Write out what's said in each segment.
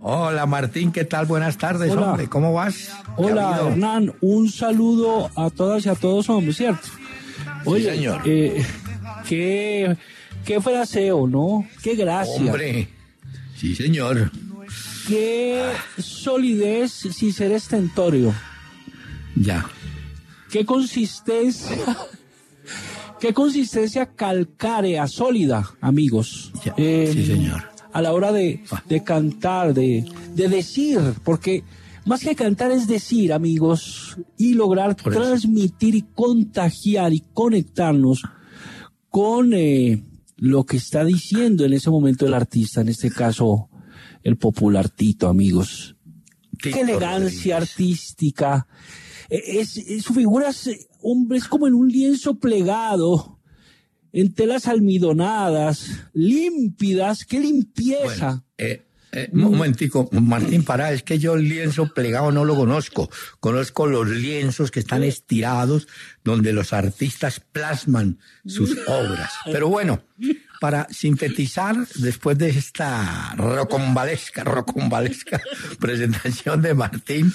Hola Martín, ¿qué tal? Buenas tardes, Hola. hombre, ¿cómo vas? Hola Hernán, un saludo a todas y a todos, hombre, ¿cierto? Oye, sí, señor. qué fraseo, ¿no? Qué gracia. Hombre, sí señor. Qué solidez sin ser estentorio. Ya. Qué consistencia calcárea, sólida, amigos. Ya. Sí, señor. A la hora de cantar, de decir, porque más que cantar es decir, amigos, y lograr transmitir y contagiar y conectarnos con lo que está diciendo en ese momento el artista, en este caso el popular Tito, amigos. Tito Qué elegancia Rodríguez. artística. Su figura hombre, es como en un lienzo plegado, en telas almidonadas, límpidas, qué limpieza. Un momentico, Martín, pará, es que yo el lienzo plegado no lo conozco. Conozco los lienzos que están estirados, donde los artistas plasman sus obras. Pero bueno, para sintetizar, después de esta rocambolesca presentación de Martín,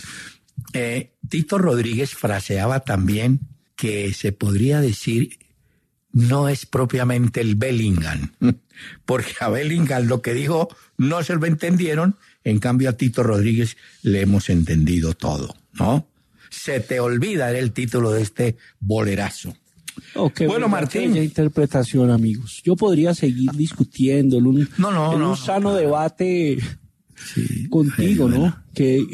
Tito Rodríguez fraseaba también que se podría decir no es propiamente el Bellingham, porque a Bellingham lo que dijo no se lo entendieron, en cambio a Tito Rodríguez le hemos entendido todo, ¿no? Se te olvida el título de este bolerazo. Okay, bueno, Martín. Interpretación, amigos. Yo podría seguir discutiendo en un sano debate contigo, ¿no?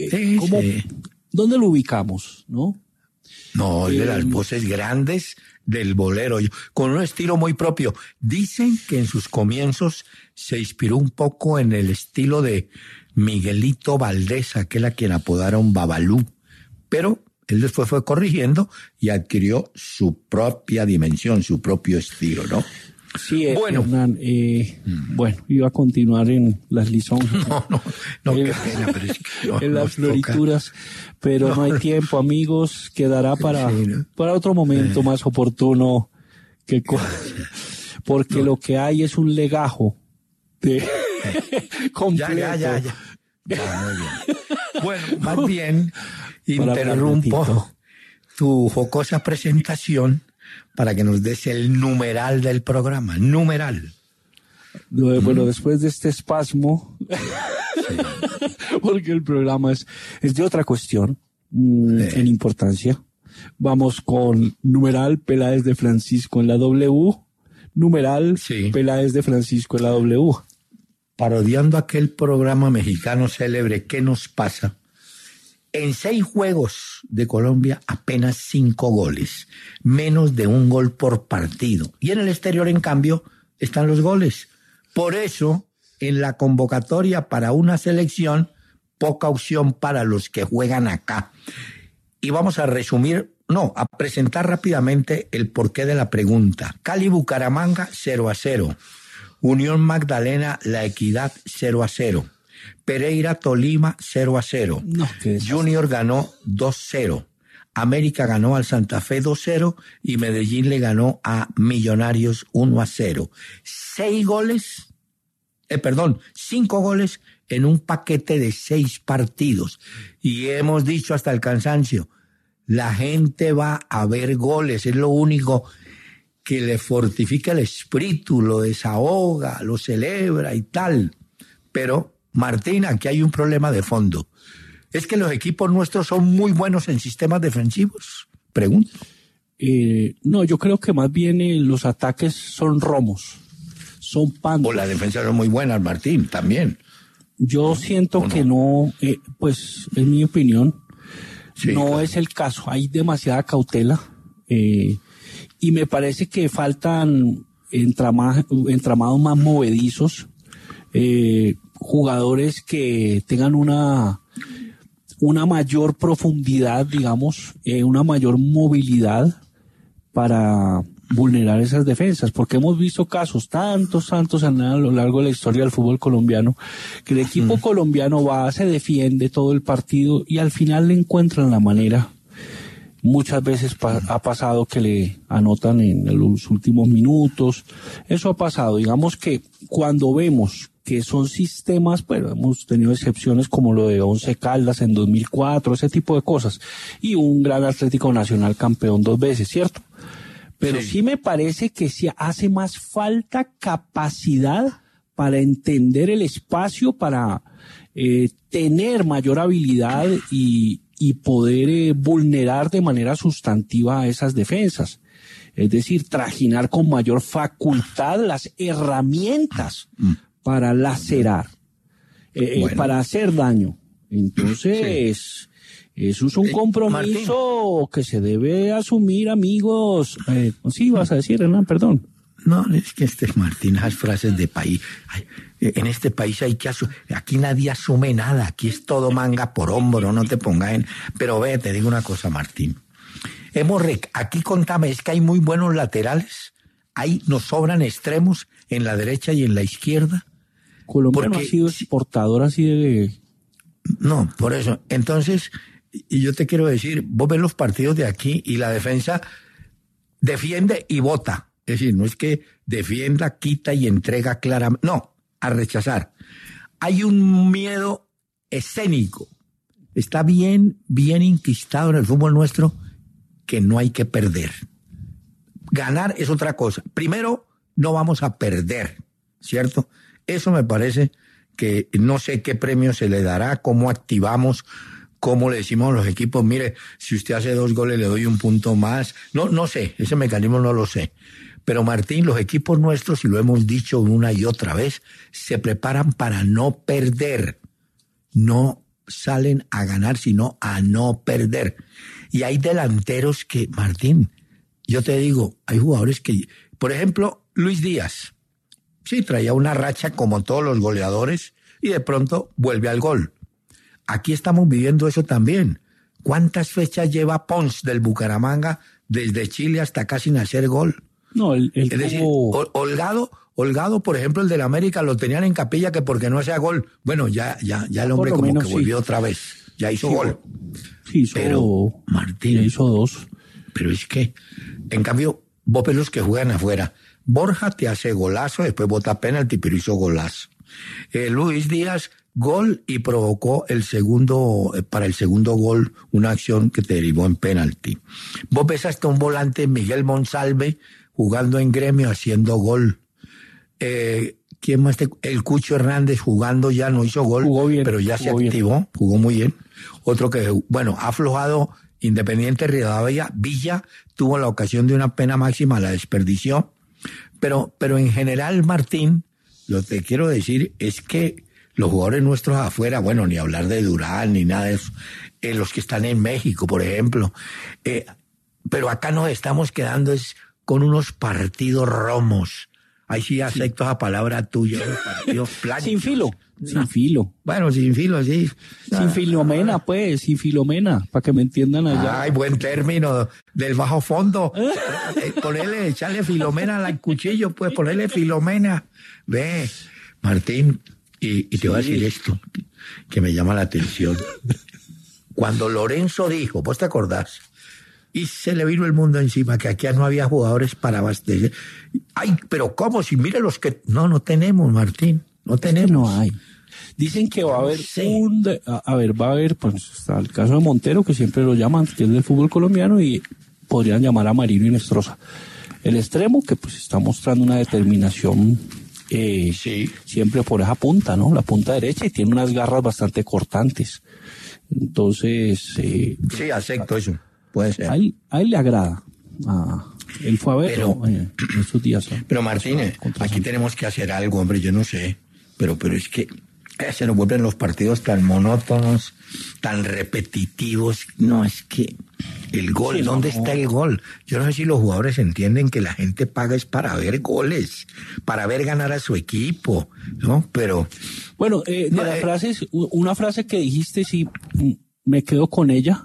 ¿Dónde lo ubicamos, no? No, de las voces grandes del bolero, con un estilo muy propio. Dicen que en sus comienzos se inspiró un poco en el estilo de Miguelito Valdés, aquel a quien apodaron Babalú, pero él después fue corrigiendo y adquirió su propia dimensión, su propio estilo, ¿no? Sí, bueno, Hernán, bueno, iba a continuar en las lisonjas. No, qué pena, pero es que en las florituras, pero no hay tiempo, amigos, quedará para otro momento más oportuno, porque lo que hay es un legajo de completo. Ya, muy bien. Bueno, más bien, interrumpo tu jocosa presentación para que nos des el numeral del programa. Numeral. Bueno, después de este espasmo, porque el programa es de otra cuestión en importancia. Vamos con numeral Peláez de Francisco en la W, numeral Peláez de Francisco en la W. Parodiando aquel programa mexicano célebre, ¿Qué nos pasa? En 6 juegos de Colombia, apenas 5 goles, menos de 1 gol por partido. Y en el exterior, en cambio, están los goles. Por eso, en la convocatoria para una selección, poca opción para los que juegan acá. Y vamos a presentar rápidamente el porqué de la pregunta. Cali Bucaramanga, 0-0. Unión Magdalena, La Equidad, 0-0. Pereira Tolima 0-0. Junior ganó 2-0. América ganó al Santa Fe 2-0 y Medellín le ganó a Millonarios 1-0. 5 goles en un paquete de 6 partidos. Y hemos dicho hasta el cansancio, la gente va a ver goles, es lo único que le fortifica el espíritu, lo desahoga, lo celebra y tal. Pero Martín, aquí hay un problema de fondo. ¿Es que los equipos nuestros son muy buenos en sistemas defensivos? Pregunto. No, yo creo que más bien los ataques son romos, son pandas. O las defensas son muy buenas, Martín, también. Yo siento que no, pues en mi opinión, no es el caso. Hay demasiada cautela y me parece que faltan entramados más movedizos, jugadores que tengan una mayor profundidad, digamos, una mayor movilidad para vulnerar esas defensas, porque hemos visto casos tantos a lo largo de la historia del fútbol colombiano, que el equipo colombiano se defiende todo el partido y al final le encuentran la manera. Muchas veces ha pasado que le anotan en los últimos minutos. Eso ha pasado. Digamos que cuando vemos que son sistemas, bueno, hemos tenido excepciones como lo de Once Caldas en 2004, ese tipo de cosas, y un gran Atlético Nacional campeón 2 veces, ¿cierto? Pero sí me parece que sí hace más falta capacidad para entender el espacio, para tener mayor habilidad y poder vulnerar de manera sustantiva esas defensas. Es decir, trajinar con mayor facultad las herramientas para lacerar, para hacer daño. Entonces, eso es un compromiso Martín, que se debe asumir, amigos. Sí, vas a decir, Hernán, perdón. No, es que Martín, esas frases de país. En este país hay que aquí nadie asume nada, aquí es todo manga por hombro, no te pongas en. Pero ve, te digo una cosa, Martín. Aquí contame, es que hay muy buenos laterales, nos sobran extremos en la derecha y en la izquierda. Colombia no ha sido exportador así de. No, por eso. Entonces, y yo te quiero decir, vos ves los partidos de aquí y la defensa defiende y vota. Es decir, no es que defienda, quita y entrega claramente. No, a rechazar. Hay un miedo escénico. Está bien inquistado en el fútbol nuestro que no hay que perder. Ganar es otra cosa. Primero, no vamos a perder, ¿cierto? Eso me parece que no sé qué premio se le dará, cómo activamos, cómo le decimos a los equipos, mire, si usted hace 2 goles le doy un punto más. No sé, ese mecanismo no lo sé. Pero Martín, los equipos nuestros, y lo hemos dicho una y otra vez, se preparan para no perder. No salen a ganar, sino a no perder. Y hay delanteros que, Martín, yo te digo, hay jugadores que, por ejemplo, Luis Díaz, sí, traía una racha como todos los goleadores y de pronto vuelve al gol. Aquí estamos viviendo eso también. ¿Cuántas fechas lleva Pons del Bucaramanga desde Chile hasta casi sin hacer gol? No, es decir, Holgado, por ejemplo, el del América lo tenían en capilla que porque no hacía gol. Bueno, ya el hombre como que volvió otra vez. Ya hizo gol. Sí, pero Martín ya hizo 2. Pero es que, en cambio, vos ves los que juegan afuera. Borja te hace golazo, después bota penalti, pero hizo golazo. Luis Díaz, gol y provocó para el segundo gol, una acción que te derivó en penalti. Vos ves hasta un volante, Miguel Monsalve, jugando en Gremio, haciendo gol. ¿Quién más? El Cucho Hernández jugando ya no hizo gol, bien, pero ya se activó, jugó muy bien. Otro que, ha aflojado Independiente Rivadavia, Villa tuvo la ocasión de una pena máxima, la desperdició. Pero en general, Martín, lo que quiero decir es que los jugadores nuestros afuera, bueno, ni hablar de Durán ni nada de eso, los que están en México, por ejemplo, pero acá nos estamos quedando con unos partidos romos. Ahí sí acepto esa palabra tuya, partidos planos. Sin filo. Sin filo. Bueno, sin filo, sí. Sin Filomena, pues, sin Filomena, para que me entiendan allá. Ay, buen término, del bajo fondo. Echarle Filomena al cuchillo, pues, ponerle Filomena. Ve, Martín, y te voy a decir esto, que me llama la atención. Cuando Lorenzo dijo, ¿vos te acordás? Y se le vino el mundo encima, que aquí no había jugadores para abastecer. Ay, pero ¿cómo? Si mire los que... No tenemos, Martín. No tenemos. No hay. Dicen que va a haber va a haber, pues está el caso de Montero, que siempre lo llaman, que es del fútbol colombiano, y podrían llamar a Marino y Nestroza. El extremo, que pues está mostrando una determinación siempre por esa punta, ¿no? La punta derecha, y tiene unas garras bastante cortantes. Entonces... sí, acepto eso. Puede ser. A él le agrada. Él fue a verlo estos días. Pero Martínez, aquí tenemos que hacer algo, hombre, yo no sé. Pero es que se nos vuelven los partidos tan monótonos, tan repetitivos. No, es que el gol, ¿dónde está el gol? Yo no sé si los jugadores entienden que la gente paga es para ver goles, para ver ganar a su equipo, ¿no? Pero... Bueno, las frases, una frase que dijiste, sí, me quedo con ella,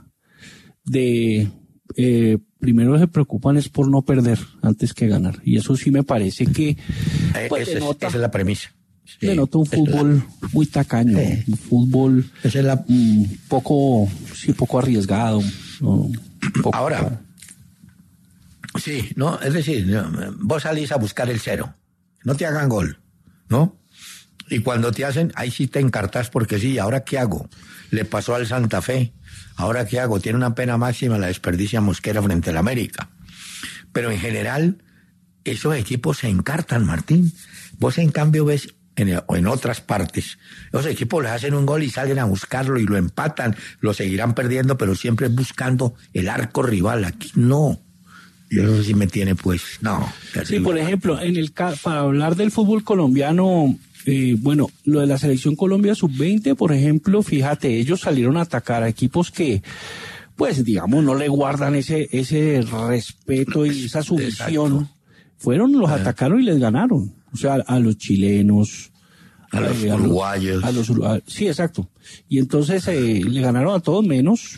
primero se preocupan es por no perder antes que ganar. Y eso sí me parece que... esa es la premisa. Sí, denota un fútbol muy tacaño, un fútbol poco arriesgado. Ahora, sí, ¿no? Es decir, vos salís a buscar el 0, no te hagan gol, ¿no? Y cuando te hacen, ahí sí te encartas porque sí, ¿ahora qué hago? Le pasó al Santa Fe, ¿ahora qué hago? Tiene una pena máxima, la desperdicia Mosquera frente al América. Pero en general, esos equipos se encartan, Martín. Vos en cambio ves en otras partes, los equipos les hacen un gol y salen a buscarlo y lo empatan, lo seguirán perdiendo, pero siempre buscando el arco rival. Aquí no. Y eso sí me tiene, pues, no. Sí, por ejemplo, para hablar del fútbol colombiano, bueno, lo de la selección Colombia sub-20, por ejemplo, fíjate, ellos salieron a atacar a equipos que, pues, digamos, no le guardan ese respeto y esa sumisión. Exacto. Fueron, los atacaron y les ganaron. O sea, a los chilenos, a los uruguayos. Sí, exacto. Y entonces le ganaron a todos menos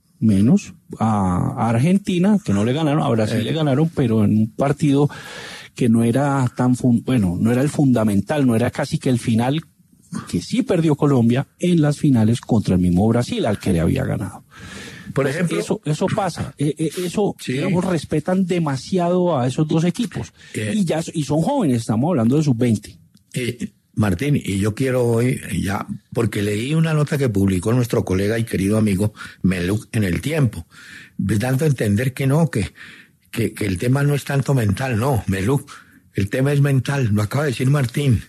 a Argentina, que no le ganaron, a Brasil le ganaron, pero en un partido que no era no era el fundamental, no era casi que el final, que sí perdió Colombia en las finales contra el mismo Brasil, al que le había ganado. Por ejemplo, eso pasa, sí. Digamos, respetan demasiado a esos dos equipos, y son jóvenes, estamos hablando de sub-20. Martín, y yo quiero hoy ya, porque leí una nota que publicó nuestro colega y querido amigo Meluc en El Tiempo, dando a entender que no, que el tema no es tanto mental, no, Meluc, el tema es mental, lo acaba de decir Martín.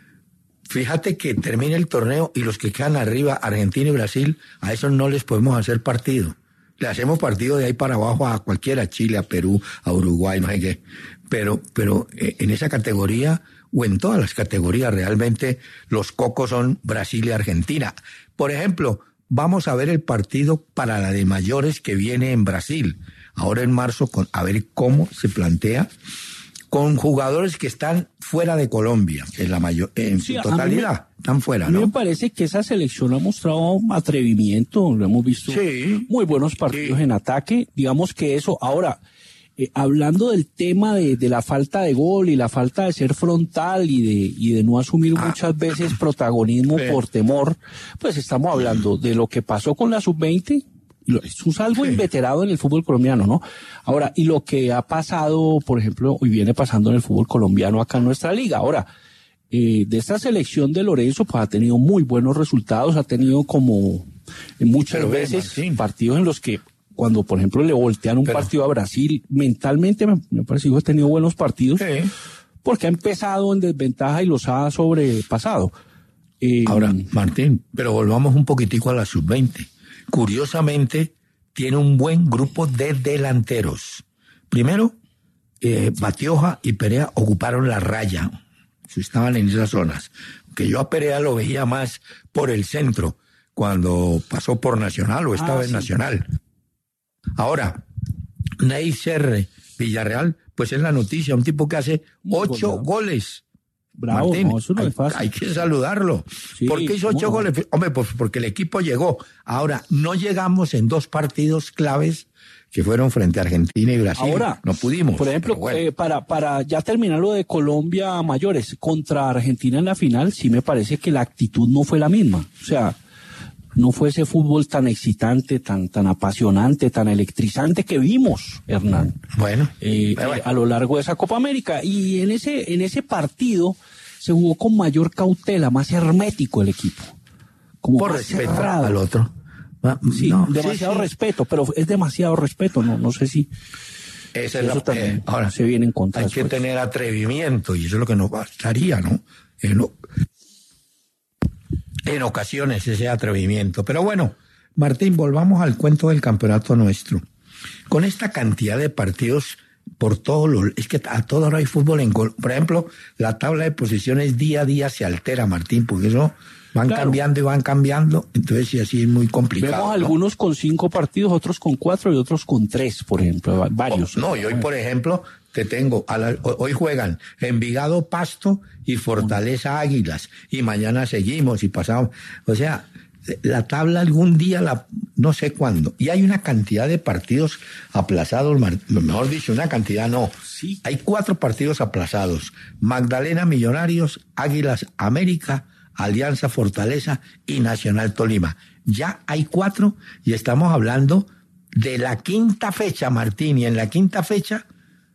Fíjate que termina el torneo y los que quedan arriba, Argentina y Brasil, a esos no les podemos hacer partido. Le hacemos partido de ahí para abajo a cualquiera, a Chile, a Perú, a Uruguay, no sé qué. Pero en esa categoría, o en todas las categorías, realmente los cocos son Brasil y Argentina. Por ejemplo, vamos a ver el partido para la de mayores que viene en Brasil, ahora en marzo, a ver cómo se plantea, con jugadores que están fuera de Colombia, en su totalidad, están fuera, ¿no? A mí me parece que esa selección ha mostrado atrevimiento, lo hemos visto, sí, muy buenos partidos en ataque, digamos que eso, ahora, hablando del tema de la falta de gol y la falta de ser frontal y de no asumir muchas veces protagonismo por temor, pues estamos hablando de lo que pasó con la sub-20, es algo inveterado en el fútbol colombiano, ¿no? Ahora, y lo que ha pasado, por ejemplo, y viene pasando en el fútbol colombiano acá en nuestra liga. Ahora, de esta selección de Lorenzo, pues ha tenido muy buenos resultados, ha tenido como muchas veces partidos en los que cuando, por ejemplo, le voltean un partido a Brasil, mentalmente me parece que ha tenido buenos partidos, porque ha empezado en desventaja y los ha sobrepasado. Ahora, Martín, pero volvamos un poquitico a la sub-20. Curiosamente, tiene un buen grupo de delanteros. Primero, Batioja y Perea ocuparon la raya. Estaban en esas zonas. Que yo a Perea lo veía más por el centro, cuando pasó por Nacional o estaba en Nacional. Ahora, Neisser Villarreal, pues es la noticia, un tipo que hace 8 goles. Bravo, Martín, no, eso no es fácil. Hay que saludarlo. Sí, ¿por qué hizo 8 goles? Hombre, pues porque el equipo llegó. Ahora, no llegamos en 2 partidos claves que fueron frente a Argentina y Brasil. Ahora, no pudimos. Por ejemplo, bueno. Para ya terminar lo de Colombia mayores, contra Argentina en la final, sí me parece que la actitud no fue la misma. O sea, no fue ese fútbol tan excitante, tan apasionante, tan electrizante que vimos, Hernán. Bueno, a lo largo de esa Copa América. Y en ese partido se jugó con mayor cautela, más hermético el equipo. Como por respeto al otro. Sí, demasiado respeto, pero es demasiado respeto, no sé si eso también ahora se viene en contra. Hay que tener atrevimiento y eso es lo que nos bastaría, ¿no? En ocasiones ese atrevimiento. Pero bueno, Martín, volvamos al cuento del campeonato nuestro. Con esta cantidad de partidos por es que a toda hora hay fútbol en gol. Por ejemplo, la tabla de posiciones día a día se altera, Martín, porque eso van cambiando y van cambiando, entonces sí, así es muy complicado. Vemos algunos con 5 partidos, otros con 4 y otros con 3, por ejemplo, varios. Y hoy, por ejemplo, te tengo, hoy juegan Envigado Pasto y Fortaleza Águilas, y mañana seguimos y pasamos. O sea, la tabla algún día, no sé cuándo, y hay una cantidad de partidos aplazados, mejor dicho, una cantidad no. Sí. Hay 4 partidos aplazados: Magdalena Millonarios, Águilas América, Alianza Fortaleza y Nacional Tolima. Ya hay 4 y estamos hablando de la quinta fecha, Martín, y en la quinta fecha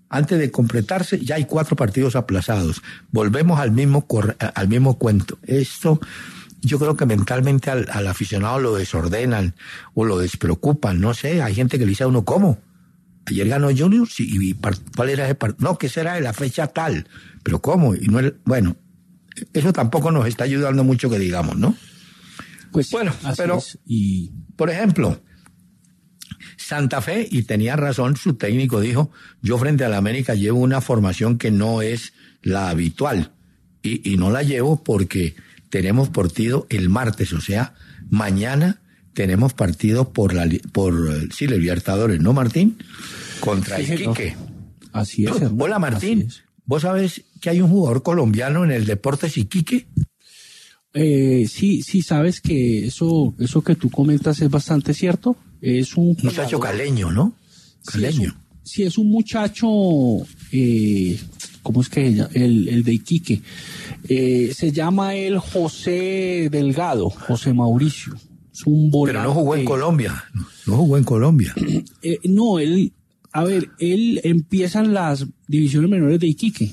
antes de completarse, ya hay 4 partidos aplazados. Volvemos al mismo cuento. Esto, yo creo que mentalmente al aficionado lo desordenan o lo despreocupan. No sé, hay gente que le dice a uno, ¿cómo? Ayer ganó Junior, sí, y ¿cuál era ese partido? No, que será de la fecha tal. ¿Pero cómo? Y no, bueno, eso tampoco nos está ayudando mucho que digamos, ¿no? Pues bueno, pero, por ejemplo, Santa Fe, y tenía razón, su técnico dijo, yo frente a la América llevo una formación que no es la habitual, y no la llevo porque tenemos partido el martes, o sea, mañana tenemos partido por Libertadores, ¿no, Martín? Contra Iquique. Así es, hermano. Hola, Martín, es. ¿Vos sabés que hay un jugador colombiano en el Deportes Iquique? Sí, sabes que eso que tú comentas es bastante cierto. Es un muchacho caleño, ¿no? Caleño. Sí, es un muchacho, ¿cómo es que ella? El de Iquique. Se llama él José Delgado, José Mauricio. Es un volante. Pero no jugó en Colombia. No jugó en Colombia. No, él empieza en las divisiones menores de Iquique.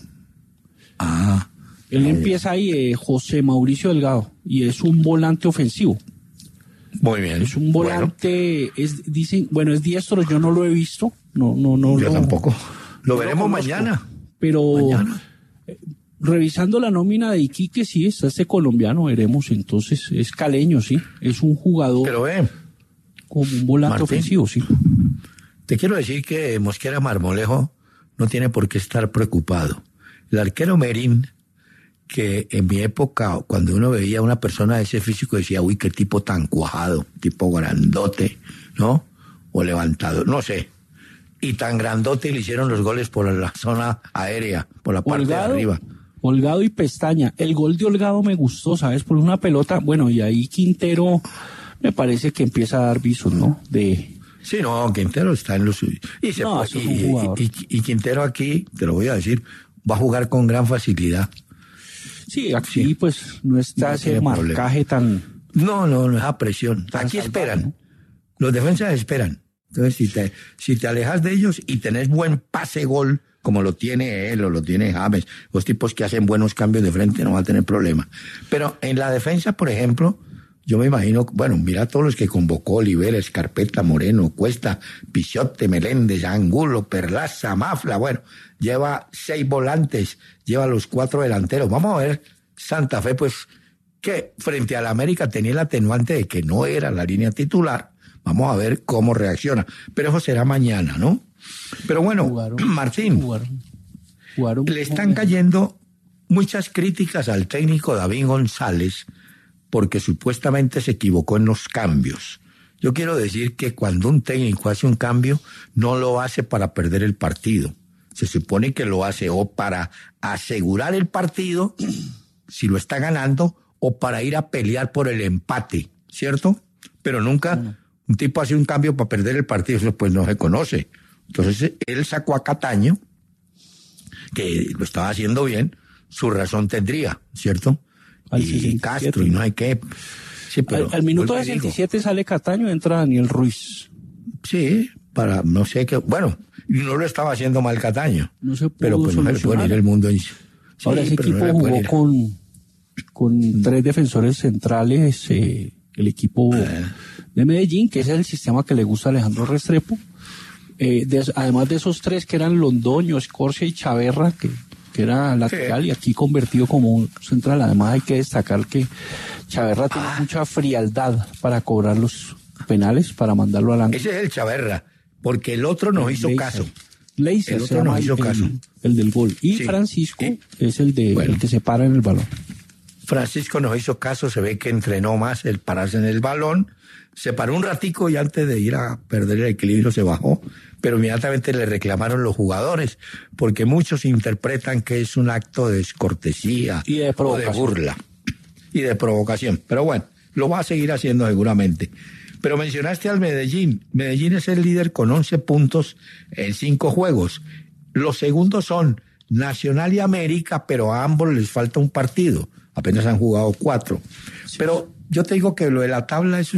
Él empieza ahí, José Mauricio Delgado, y es un volante ofensivo. Muy bien. Es un volante, dicen, es diestro, yo no lo he visto. No. Yo tampoco. Lo veremos mañana. Pero mañana. Revisando la nómina de Iquique, sí, está este colombiano, veremos. Entonces, es caleño, sí. Es un jugador. Pero como un volante Martín, ofensivo, sí. Te quiero decir que Mosquera Marmolejo no tiene por qué estar preocupado. El arquero Merín, que en mi época, cuando uno veía a una persona de ese físico, decía, uy, qué tipo tan cuajado, tipo grandote, ¿no? O levantado, no sé. Y tan grandote le hicieron los goles por la zona aérea, por la parte Holgado, de arriba. Holgado y Pestaña. El gol de Holgado me gustó, ¿sabes? Por una pelota, y ahí Quintero me parece que empieza a dar visos, ¿no? Sí, no, Quintero está en los... Y Quintero aquí, te lo voy a decir, va a jugar con gran facilidad. Sí, aquí pues no está ese marcaje tan... No, esa presión. Aquí esperan. ¿No? Los defensas esperan. Entonces, si te alejas de ellos y tenés buen pase-gol, como lo tiene él o lo tiene James, los tipos que hacen buenos cambios de frente no van a tener problema. Pero en la defensa, por ejemplo, yo me imagino, mira todos los que convocó: Olivera, Escarpeta, Moreno, Cuesta, Pichote, Meléndez, Angulo, Perlaza, Mafla, lleva 6 volantes, lleva los 4 delanteros. Vamos a ver, Santa Fe, pues, que frente a la América tenía el atenuante de que no era la línea titular. Vamos a ver cómo reacciona. Pero eso será mañana, ¿no? Pero Martín, le están cayendo muchas críticas al técnico David González porque supuestamente se equivocó en los cambios. Yo quiero decir que cuando un técnico hace un cambio, no lo hace para perder el partido. Se supone que lo hace o para asegurar el partido, si lo está ganando, o para ir a pelear por el empate, ¿cierto? Pero nunca un tipo hace un cambio para perder el partido, eso pues no se conoce. Entonces él sacó a Cataño, que lo estaba haciendo bien, su razón tendría, ¿cierto? Y Castro y no hay qué. Sí, pero al minuto 67 sale Cataño, entra Daniel Ruiz. Sí, para no sé qué. No lo estaba haciendo mal Cataño. No se pudo pero pues no se puede ir el mundo. Sí, ahora ese equipo jugó con 3 defensores centrales, el equipo de Medellín, que ese es el sistema que le gusta a Alejandro Restrepo. Además de esos 3 que eran Londoño, Escorcia y Chaverra, que era lateral, y aquí convertido como un central. Además hay que destacar que Chaverra tiene mucha frialdad para cobrar los penales, para mandarlo al ángulo. Ese es el Chaverra, porque el otro nos hizo caso. Leiser, el otro nos hizo caso. El del gol. Y Francisco es el que se para en el balón. Francisco nos hizo caso, se ve que entrenó más el pararse en el balón, se paró un ratico y antes de ir a perder el equilibrio se bajó, pero inmediatamente le reclamaron los jugadores, porque muchos interpretan que es un acto de descortesía y de provocación. O de burla y de provocación. Pero lo va a seguir haciendo seguramente. Pero mencionaste al Medellín. Medellín es el líder con 11 puntos en 5 juegos. Los segundos son Nacional y América, pero a ambos les falta un partido. Apenas han jugado 4. Sí. Pero yo te digo que lo de la tabla es una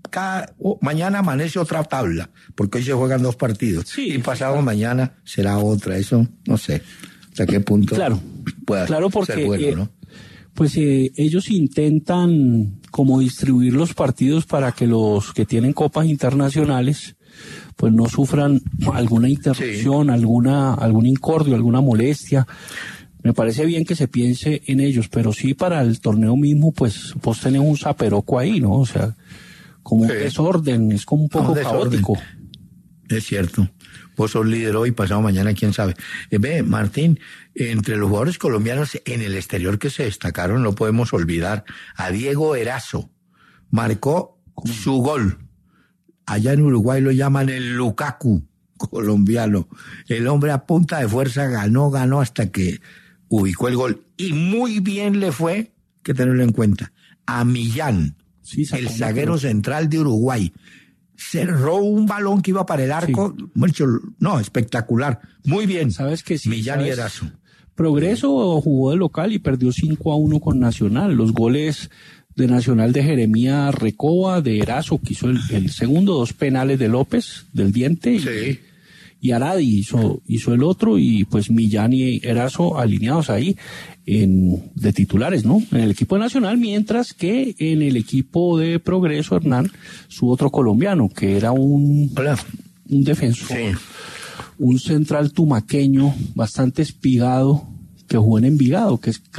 mañana amanece otra tabla, porque hoy se juegan 2 partidos. Sí, y pasado mañana será otra. Eso no sé hasta qué punto pueda porque, ser bueno, ¿no? Pues ellos intentan como distribuir los partidos para que los que tienen copas internacionales pues no sufran alguna interrupción, algún incordio, alguna molestia. Me parece bien que se piense en ellos, pero sí para el torneo mismo, pues vos tenés un zaperoco ahí, ¿no? O sea, como un desorden, es como un poco caótico. Es cierto. Vos sos líder hoy, pasado mañana, quién sabe. Martín, entre los jugadores colombianos en el exterior que se destacaron, no podemos olvidar a Diego Erazo. Marcó su gol. Allá en Uruguay lo llaman el Lukaku colombiano. El hombre a punta de fuerza ganó hasta que ubicó el gol. Y muy bien le fue, hay que tenerlo en cuenta, a Millán, el zaguero central de Uruguay. Cerró un balón que iba para el arco, espectacular. Muy bien. ¿Sabes que sí? Millán y Erazo. Progreso jugó de local y perdió 5-1 con Nacional. Los goles de Nacional de Jeremías Recoba, de Erazo, que hizo el segundo, 2 penales de López, del Diente, y Aradi hizo el otro, y pues Millán y Erazo alineados ahí de titulares, ¿no? En el equipo de Nacional, mientras que en el equipo de Progreso, Hernán, su otro colombiano, que era un defensor, un central tumaqueño, bastante espigado, que jugó en Envigado, que es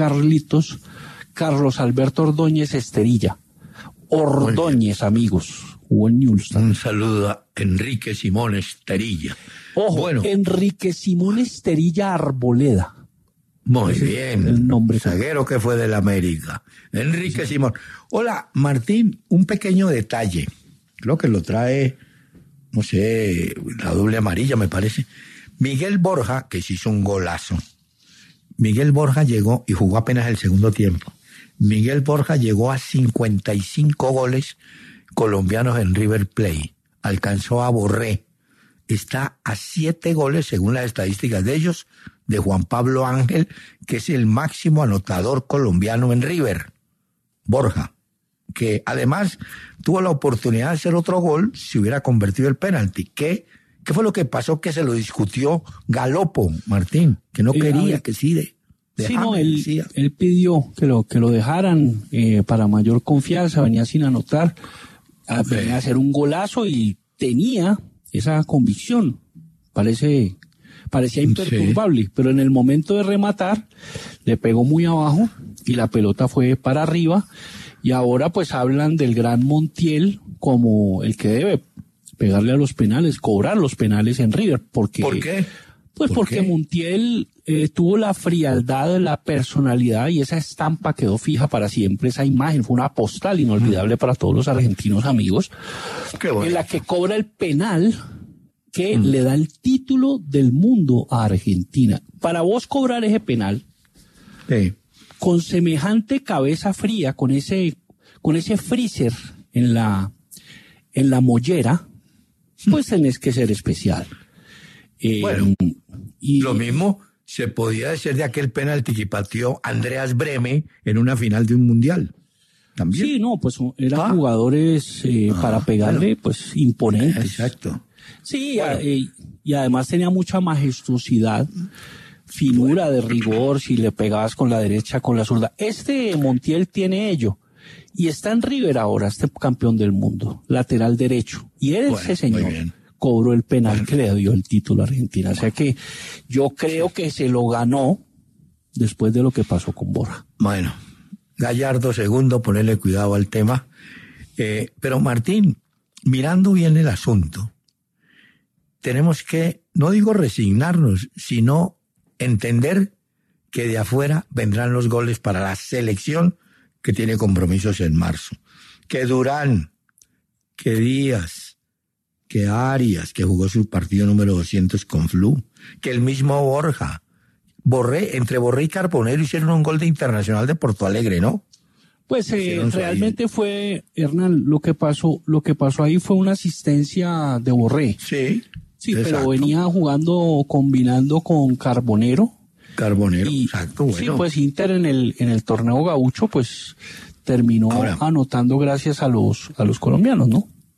Carlos Alberto Ordóñez Esterilla. Ordóñez, amigos, jugó en Newell's. Un saludo a Enrique Simón Esterilla. Ojo, Enrique Simón Esterilla Arboleda. Muy bien. El nombre. Zaguero que fue del América. Enrique Simón. Hola, Martín, un pequeño detalle. Creo que lo trae, no sé, la doble amarilla, me parece. Miguel Borja, que se hizo un golazo. Miguel Borja llegó y jugó apenas el segundo tiempo. Miguel Borja llegó a 55 goles colombianos en River Plate. Alcanzó a Borré. Está a 7 goles, según las estadísticas de ellos, de Juan Pablo Ángel, que es el máximo anotador colombiano en River. Borja, que además tuvo la oportunidad de hacer otro gol si hubiera convertido el penalti. ¿Qué fue lo que pasó? Que se lo discutió Galopo, Martín, que no quería que sí. Él pidió que lo dejaran para mayor confianza, venía sin anotar, venía a hacer un golazo y tenía esa convicción, parecía imperturbable, pero en el momento de rematar le pegó muy abajo y la pelota fue para arriba, y ahora pues hablan del gran Montiel como el que debe pegarle a los penales, cobrar los penales en River. ¿Por qué? Pues porque Montiel tuvo la frialdad, la personalidad, y esa estampa quedó fija para siempre. Esa imagen fue una postal inolvidable para todos los argentinos amigos. Qué bueno. En la que cobra el penal que le da el título del mundo a Argentina. Para vos cobrar ese penal, con semejante cabeza fría, con ese freezer en la mollera, pues tenés que ser especial. Lo mismo se podía decir de aquel penalti que pateó Andreas Breme en una final de un mundial. ¿También? Sí, pues eran jugadores para pegarle, pues imponentes. Exacto. Sí, y además tenía mucha majestuosidad, finura de rigor, si le pegabas con la derecha, con la zurda. Montiel tiene ello. Y está en River ahora, campeón del mundo, lateral derecho. Y ese señor cobró el penal que le dio el título a Argentina. O sea que yo creo que se lo ganó después de lo que pasó con Borja. Bueno, Gallardo segundo, ponerle cuidado al tema. Pero Martín, mirando bien el asunto, tenemos que, no digo resignarnos, sino entender que de afuera vendrán los goles para la selección que tiene compromisos en marzo. Que Durán, que Díaz, que Arias, que jugó su partido número 200 con Flu, que el mismo Borja. Entre Borré y Carbonero hicieron un gol de Internacional de Porto Alegre, ¿no? Pues realmente fue, Hernán, lo que pasó ahí fue una asistencia de Borré. Sí, pero venía combinando con Carbonero. Exacto, bueno. Sí, pues Inter en el torneo gaucho, pues terminó anotando gracias a los colombianos, ¿no?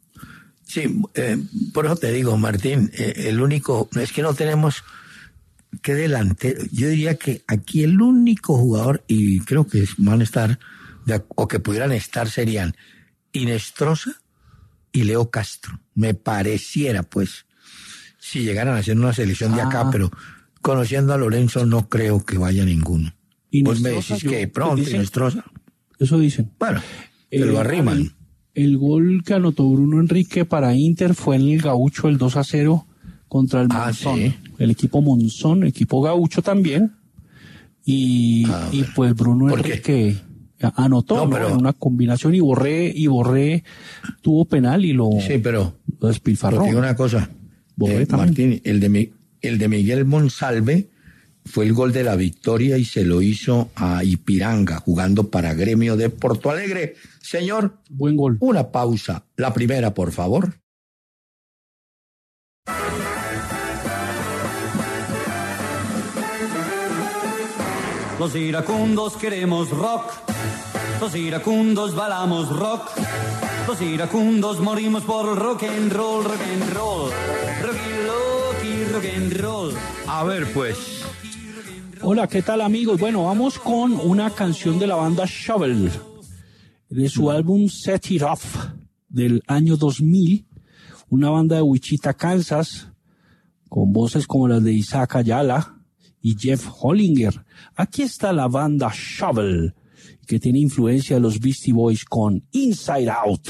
Sí, por eso te digo, Martín, el único, es que no tenemos que delantero. Yo diría que aquí el único jugador, y creo que van a estar, o que pudieran estar, serían Inestrosa y Leo Castro. Me pareciera, pues, si llegaran a hacer una selección de acá, pero conociendo a Lorenzo no creo que vaya ninguno. Vos me decís que pronto Inestrosa. Eso dicen. Bueno, te lo arriman. El gol que anotó Bruno Enrique para Inter fue en el Gaucho, el 2-0 contra el Monzón. Sí. El equipo Monzón, equipo Gaucho también. Y pues Bruno Enrique anotó, ¿no? En una combinación y Borré tuvo penal y lo despilfarró. Pero digo una cosa, Martín, el de Miguel Monsalve fue el gol de la victoria y se lo hizo a Ipiranga, jugando para Gremio de Porto Alegre. Señor, buen gol. Una pausa. La primera, por favor. Los iracundos queremos rock. Los iracundos bailamos rock. Los iracundos morimos por rock and roll, rock and roll. Rock and roll. A ver, pues. Hola, ¿qué tal, amigos? Bueno, vamos con una canción de la banda Shovel, de su álbum Set It Off, del año 2000, una banda de Wichita, Kansas, con voces como las de Isaac Ayala y Jeff Hollinger. Aquí está la banda Shovel, que tiene influencia de los Beastie Boys con Inside Out.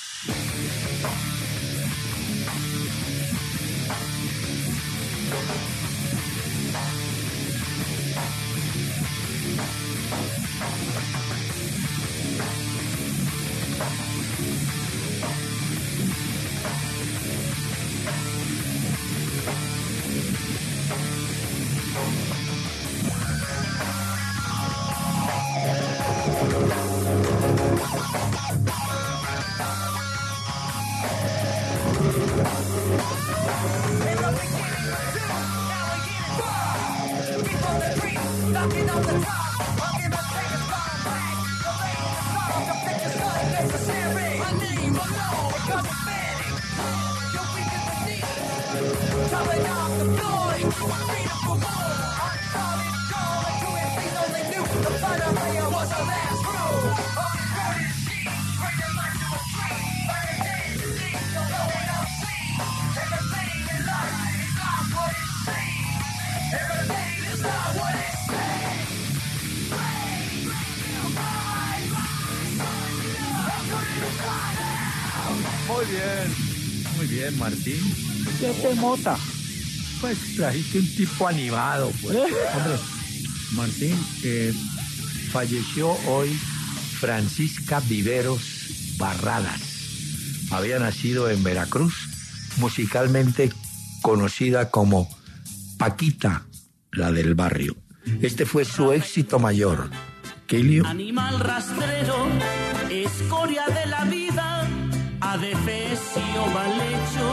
Muy bien, Martín. ¿Qué te mota? Pues trajiste un tipo animado, pues. Hombre, Martín, falleció hoy Francisca Viveros Barradas. Había nacido en Veracruz, musicalmente conocida como Paquita, la del barrio. Este fue su éxito mayor. ¿Kelio? Animal rastrero, escoria de la vida, adefesio mal hecho,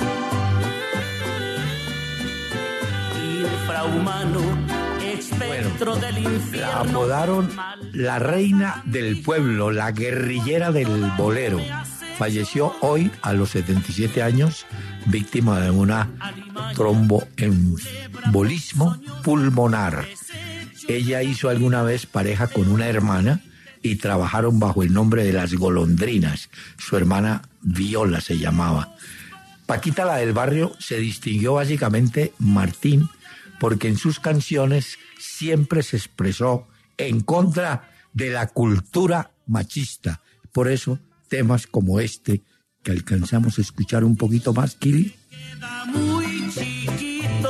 infrahumano, espectro del infierno. La apodaron la reina del pueblo, la guerrillera del bolero. Falleció hoy a los 77 años, víctima de una tromboembolismo pulmonar. Ella hizo alguna vez pareja con una hermana y trabajaron bajo el nombre de Las Golondrinas. Su hermana Viola se llamaba. Paquita, la del barrio, se distinguió básicamente, Martín, porque en sus canciones siempre se expresó en contra de la cultura machista. Por eso, temas como este, que alcanzamos a escuchar un poquito más, Kili. Queda muy chiquito.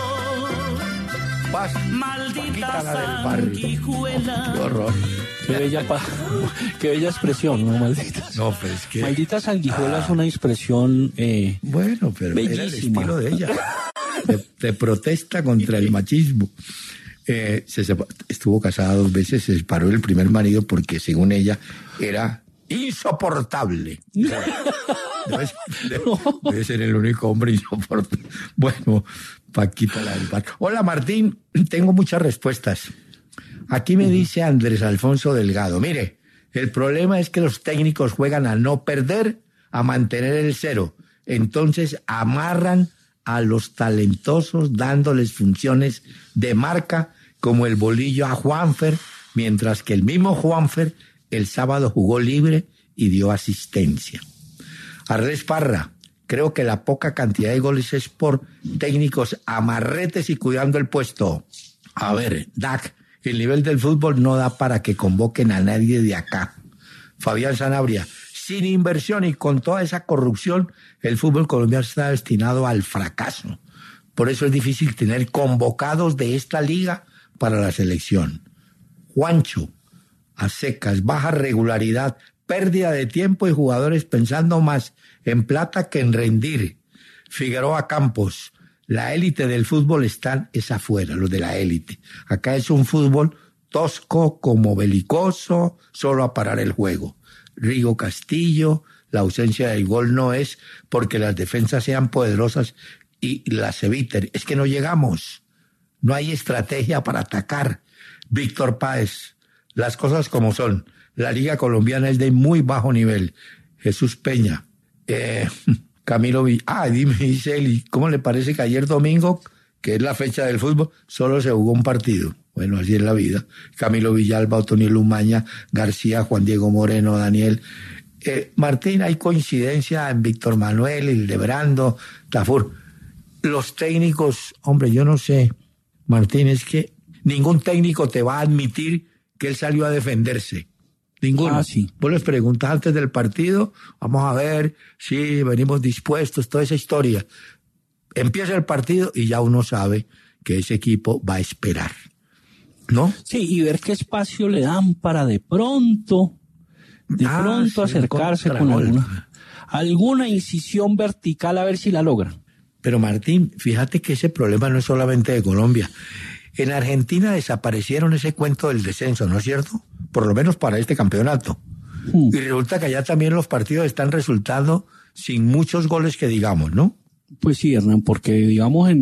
Maldita sanguijuela. Qué horror. Qué bella expresión, ¿no? Maldita. No, pero es que... Maldita sanguijuela es una expresión bueno, pero bellísima. Era el estilo de ella. de protesta contra el machismo. Estuvo casada 2 veces, se separó del primer marido porque, según ella, era insoportable. Debe ser el único hombre insoportable. Bueno, Paquita, la del barrio. Hola, Martín, tengo muchas respuestas. Aquí me dice Andrés Alfonso Delgado, mire, el problema es que los técnicos juegan a no perder, a mantener el 0. Entonces amarran a los talentosos dándoles funciones de marca como el bolillo a Juanfer, mientras que el mismo Juanfer el sábado jugó libre y dio asistencia. Arles Parra, creo que la poca cantidad de goles es por técnicos amarretes y cuidando el puesto. A ver, Dac, el nivel del fútbol no da para que convoquen a nadie de acá. Fabián Sanabria, sin inversión y con toda esa corrupción, el fútbol colombiano está destinado al fracaso. Por eso es difícil tener convocados de esta liga para la selección. Juancho, a secas, baja regularidad, pérdida de tiempo y jugadores pensando más en plata que en rendir. Figueroa Campos, la élite del fútbol es afuera, los de la élite. Acá es un fútbol tosco, como belicoso, solo a parar el juego. Rigo Castillo, la ausencia del gol no es porque las defensas sean poderosas y las eviten. Es que no llegamos. No hay estrategia para atacar. Víctor Páez, las cosas como son. La liga colombiana es de muy bajo nivel. Jesús Peña, Camilo Villa. Dice él, ¿cómo le parece que ayer domingo, que es la fecha del fútbol, solo se jugó un partido? Bueno, así es la vida. Camilo Villalba, Otoniel Umaña, García, Juan Diego Moreno, Daniel. Martín, hay coincidencia en Víctor Manuel, Hildebrando, Tafur. Los técnicos, hombre, yo no sé, Martín, es que ningún técnico te va a admitir que él salió a defenderse. Ninguno. Sí. Vos les preguntas antes del partido, vamos a ver si venimos dispuestos, toda esa historia. Empieza el partido y ya uno sabe que ese equipo va a esperar, ¿no? Sí, y ver qué espacio le dan para de pronto acercarse con alguna incisión vertical a ver si la logran. Pero Martín, fíjate que ese problema no es solamente de Colombia. En Argentina desaparecieron ese cuento del descenso, ¿no es cierto? Por lo menos para este campeonato. Y resulta que allá también los partidos están resultando sin muchos goles que digamos, ¿no? Pues sí, Hernán, porque digamos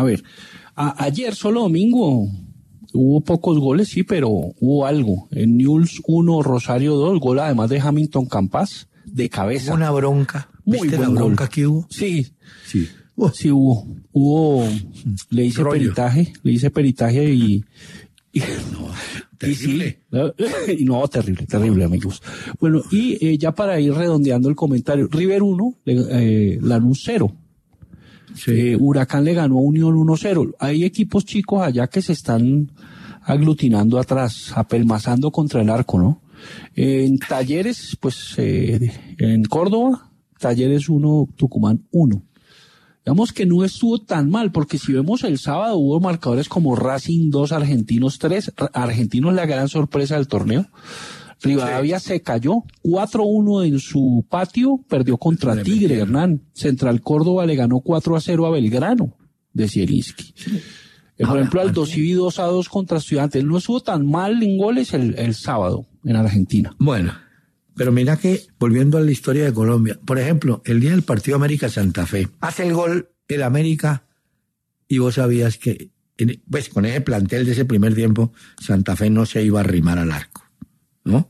ayer solo domingo hubo pocos goles, sí, pero hubo algo. En Newell's 1, Rosario 2, gol además de Hamilton Campas, de cabeza. Una bronca. Muy ¿Viste la bronca gol que hubo? Sí. Sí hubo, le hice peritaje y no, terrible. Y no, terrible, amigos. Bueno, y ya para ir redondeando el comentario, River 1, Lanús 0. Sí. Huracán le ganó a Unión 1-0. Hay equipos chicos allá que se están aglutinando atrás, apelmazando contra el arco, ¿no? En Talleres, pues, en Córdoba, Talleres 1, Tucumán 1. Digamos que no estuvo tan mal, porque si vemos el sábado hubo marcadores como Racing 2, Argentinos 3, Argentinos la gran sorpresa del torneo. Rivadavia se cayó 4-1 en su patio, perdió contra Tigre, Hernán. Central Córdoba le ganó 4-0 a Belgrano de Zielinski. Por ejemplo, Aldo Civi 2-2 contra Estudiantes. No estuvo tan mal en goles el sábado en Argentina. Bueno, pero mira que, volviendo a la historia de Colombia, por ejemplo, el día del partido América-Santa Fe, hace el gol el América y vos sabías que, pues con ese plantel de ese primer tiempo, Santa Fe no se iba a arrimar al arco, ¿no?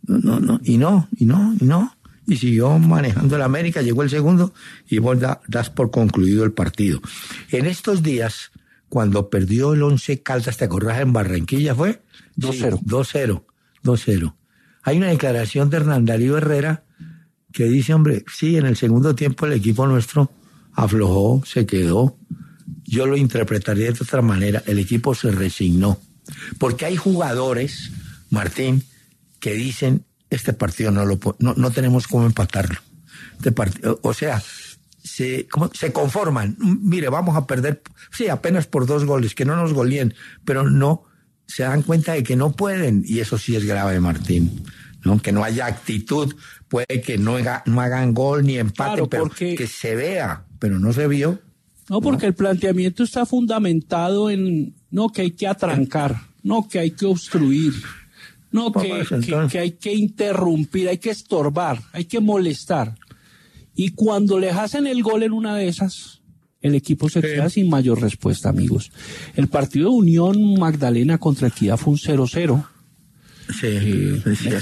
Y siguió manejando el América, llegó el segundo y vos das por concluido el partido. En estos días, cuando perdió el Once Caldas, ¿te acordás en Barranquilla fue? 2-0. Sí, 2-0. Hay una declaración de Hernán Darío Herrera que dice, hombre, sí, en el segundo tiempo el equipo nuestro aflojó, se quedó. Yo lo interpretaría de otra manera, el equipo se resignó. Porque hay jugadores, Martín, que dicen, este partido no tenemos cómo empatarlo. O sea, se conforman. Mire, vamos a perder, sí, apenas por 2 goles, que no nos goleen, pero no, se dan cuenta de que no pueden, y eso sí es grave, Martín, ¿no? Que no haya actitud, puede que no hagan gol ni empate, claro, pero que se vea, pero no se vio. No, porque el planteamiento está fundamentado en, no, que hay que atrancar, no, que hay que obstruir, no, que hay que interrumpir, hay que estorbar, hay que molestar. Y cuando les hacen el gol en una de esas, el equipo se queda sin mayor respuesta, amigos. El partido de Unión Magdalena contra Equidad fue un 0-0. Sí, es cierto.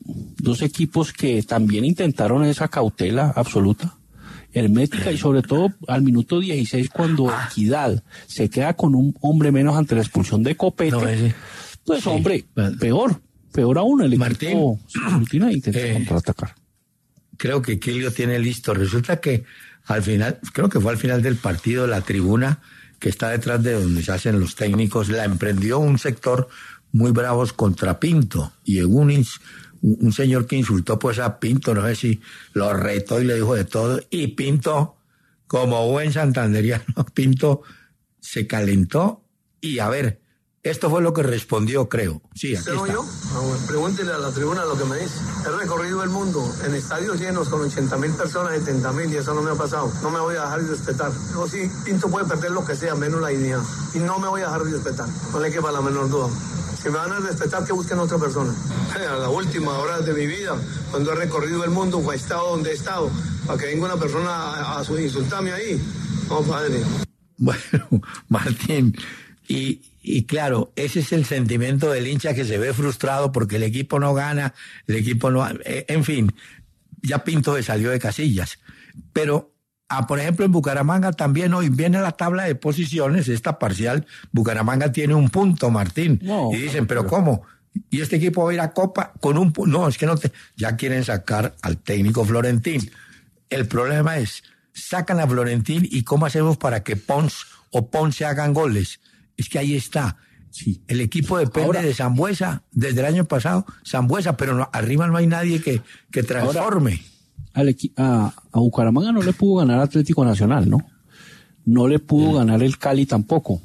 dos equipos que también intentaron esa cautela absoluta, hermética, y sobre todo al minuto 16, cuando Equidad se queda con un hombre menos ante la expulsión de Copete, pues sí, hombre, peor aún, el Martín, equipo Rutina intenta contraatacar. Creo que Quilio tiene listo. Resulta que al final, creo que fue al final del partido, la tribuna que está detrás de donde se hacen los técnicos, la emprendió un sector muy bravos contra Pinto, y un señor que insultó pues a Pinto, no sé si lo retó y le dijo de todo, y Pinto, como buen santanderiano, Pinto se calentó, y a ver, esto fue lo que respondió, creo. Sí, aquí está. Yo? Bueno, pregúntele a la tribuna lo que me dice. He recorrido el mundo en estadios llenos con 80.000 personas, 70.000, y eso no me ha pasado. No me voy a dejar de respetar. Yo sí, Pinto puede perder lo que sea, menos la dignidad. Y no me voy a dejar de respetar. No le quepa la menor duda. Si me van a respetar, que busquen a otra persona. A la última hora de mi vida, cuando he recorrido el mundo, o he estado donde he estado, para que venga una persona a insultarme ahí. No, padre. Bueno, Martín, y claro, ese es el sentimiento del hincha que se ve frustrado porque el equipo no gana, el equipo no... En fin, ya Pinto se salió de casillas. Pero, por ejemplo, en Bucaramanga también hoy viene la tabla de posiciones, esta parcial, Bucaramanga tiene un punto, Martín. No, y dicen, ¿pero cómo? ¿Y este equipo va a ir a Copa con un punto? No, es que no te... Ya quieren sacar al técnico Florentín. El problema es, sacan a Florentín y ¿cómo hacemos para que Pons o Ponce hagan goles? Es que ahí está. Sí. El equipo depende de Sambuesa desde el año pasado. Sambuesa, pero no, arriba no hay nadie que transforme. Ahora, a Bucaramanga no le pudo ganar Atlético Nacional, ¿no? No le pudo ganar el Cali tampoco.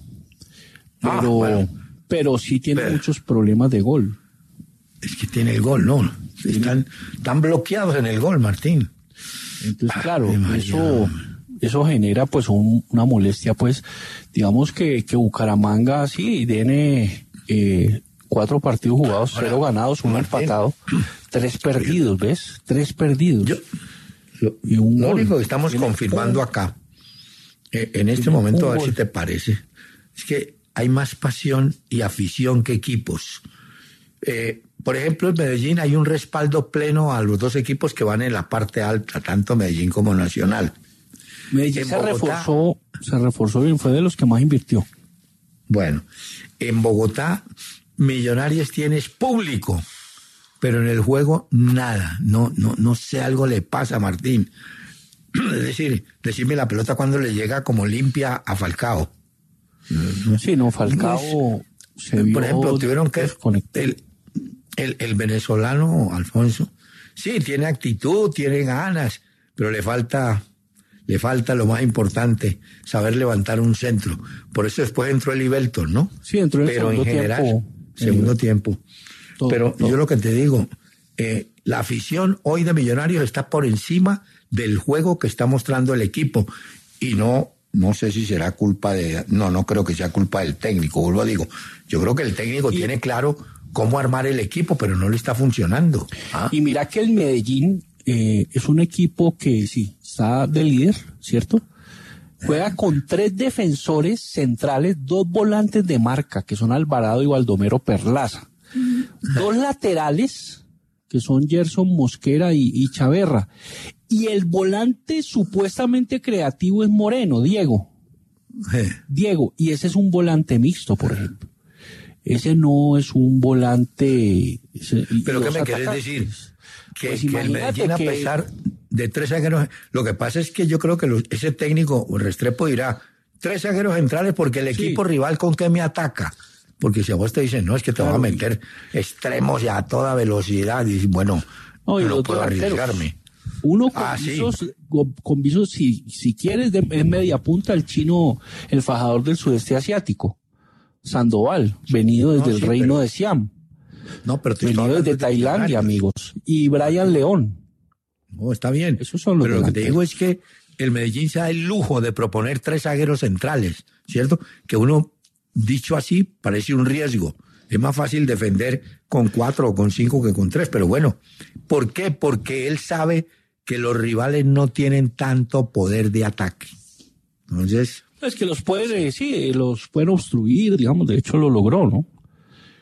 Pero sí tiene muchos problemas de gol. Es que tiene el gol, ¿no? Están bloqueados en el gol, Martín. Entonces, claro, eso genera pues una molestia, pues digamos que Bucaramanga sí tiene 4 partidos jugados, 0 ganados, 1 empatado, 3 perdidos, ¿ves? 3 perdidos. Lo único que estamos confirmando acá, en este momento, a ver si te parece, es que hay más pasión y afición que equipos. Por ejemplo, en Medellín hay un respaldo pleno a los 2 equipos que van en la parte alta, tanto Medellín como Nacional. Medellín se reforzó bien, fue de los que más invirtió. Bueno, en Bogotá, Millonarios tienes público, pero en el juego nada. No sé, algo le pasa a Martín. Es decir, decirme la pelota cuando le llega como limpia a Falcao. Sí, no, Falcao se vio. Por ejemplo, tuvieron que el venezolano Alfonso, sí, tiene actitud, tiene ganas, pero le falta lo más importante, saber levantar un centro. Por eso después entró el Ibelton, ¿no? Sí, entró el segundo tiempo. Pero yo lo que te digo, la afición hoy de Millonarios está por encima del juego que está mostrando el equipo. Y no sé si será culpa no creo que sea culpa del técnico, vuelvo a digo. Yo creo que el técnico tiene claro cómo armar el equipo, pero no le está funcionando. Y mira que el Medellín es un equipo que sí, está de líder, ¿cierto? Juega con 3 defensores centrales, 2 volantes de marca, que son Alvarado y Baldomero Perlaza. 2 laterales, que son Gerson Mosquera y Chaverra. Y el volante supuestamente creativo es Moreno, Diego. Diego, y ese es un volante mixto, por ejemplo. Ese no es un volante... ¿Pero qué me querés decir? Que el Medellín, a pesar de 3 zagueros... Lo que pasa es que yo creo que ese técnico, Restrepo, dirá 3 zagueros centrales porque el equipo rival con qué me ataca. Porque si a vos te dicen, no, es que te va a meter extremos y a toda velocidad, y bueno, no puedo arriesgarme. Uno con visos, si quieres, es media punta el chino, el fajador del sudeste asiático. Sandoval, venido desde el reino de Siam. No, pero venido desde Tailandia, amigos. Y Brian León. No, está bien. Esos son los pero lo que te digo es que el Medellín se da el lujo de proponer 3 zagueros centrales, ¿cierto? Que uno, dicho así, parece un riesgo. Es más fácil defender con 4 o con 5 que con 3, pero bueno. ¿Por qué? Porque él sabe que los rivales no tienen tanto poder de ataque. Entonces... Es que los pueden obstruir, digamos, de hecho lo logró, ¿no?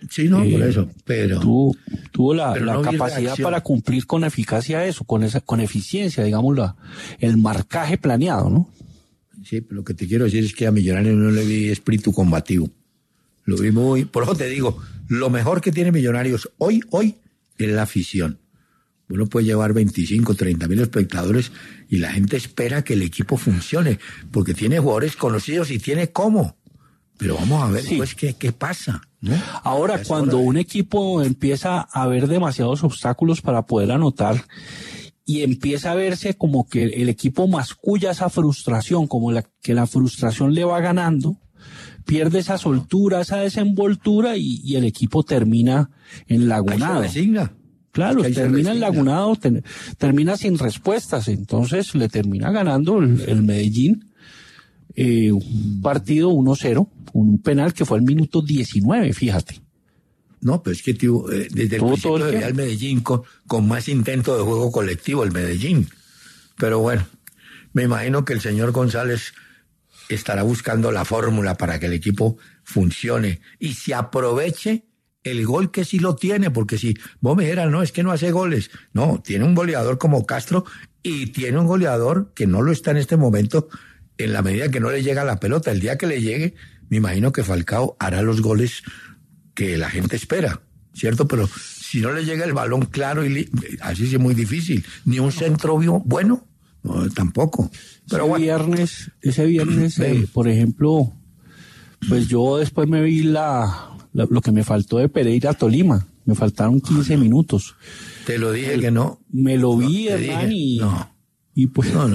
Sí, no, por eso, pero... Tuvo la no vi capacidad reacción. para cumplir con eficacia eso, con eficiencia, digamos, el marcaje planeado, ¿no? Sí, pero lo que te quiero decir es que a Millonarios no le vi espíritu combativo. Lo vi muy... Por eso te digo, lo mejor que tiene Millonarios hoy es la afición. Uno puede llevar 25, 30 mil espectadores y la gente espera que el equipo funcione, porque tiene jugadores conocidos y tiene cómo. Pero vamos a ver, Sí. pues, ¿qué pasa? ¿No? Ahora, Es cuando hora de- un equipo empieza a ver demasiados obstáculos para poder anotar y empieza a verse como que el equipo masculla esa frustración, como que la frustración le va ganando, pierde esa soltura, esa desenvoltura y el equipo termina enlagunado. Ahí se resigna. Claro, Es que ahí se termina resigna. enlagunado, termina sin respuestas, entonces le termina ganando el Medellín un partido 1-0, un penal que fue al minuto 19, fíjate. No, pero es que tío, desde el Tuvo todo principio el veía tiempo. al Medellín con más intento de juego colectivo, el Medellín. Pero bueno, me imagino que el señor González estará buscando la fórmula para que el equipo funcione y se aproveche el gol que sí lo tiene, porque si vos me dijeras, no, es que no hace goles. No, tiene un goleador como Castro y tiene un goleador que no lo está en este momento en la medida que no le llega la pelota. El día que le llegue, me imagino que Falcao hará los goles que la gente espera, ¿cierto? Pero si no le llega el balón claro, así sí es muy difícil. Ni un centro bueno, no, tampoco. Pero bueno. Ese viernes, por ejemplo, pues yo después me vi lo que me faltó de Pereira a Tolima. Me faltaron 15 minutos. Te lo dije que no. Me lo vi, te Hernán, dije, y pues no.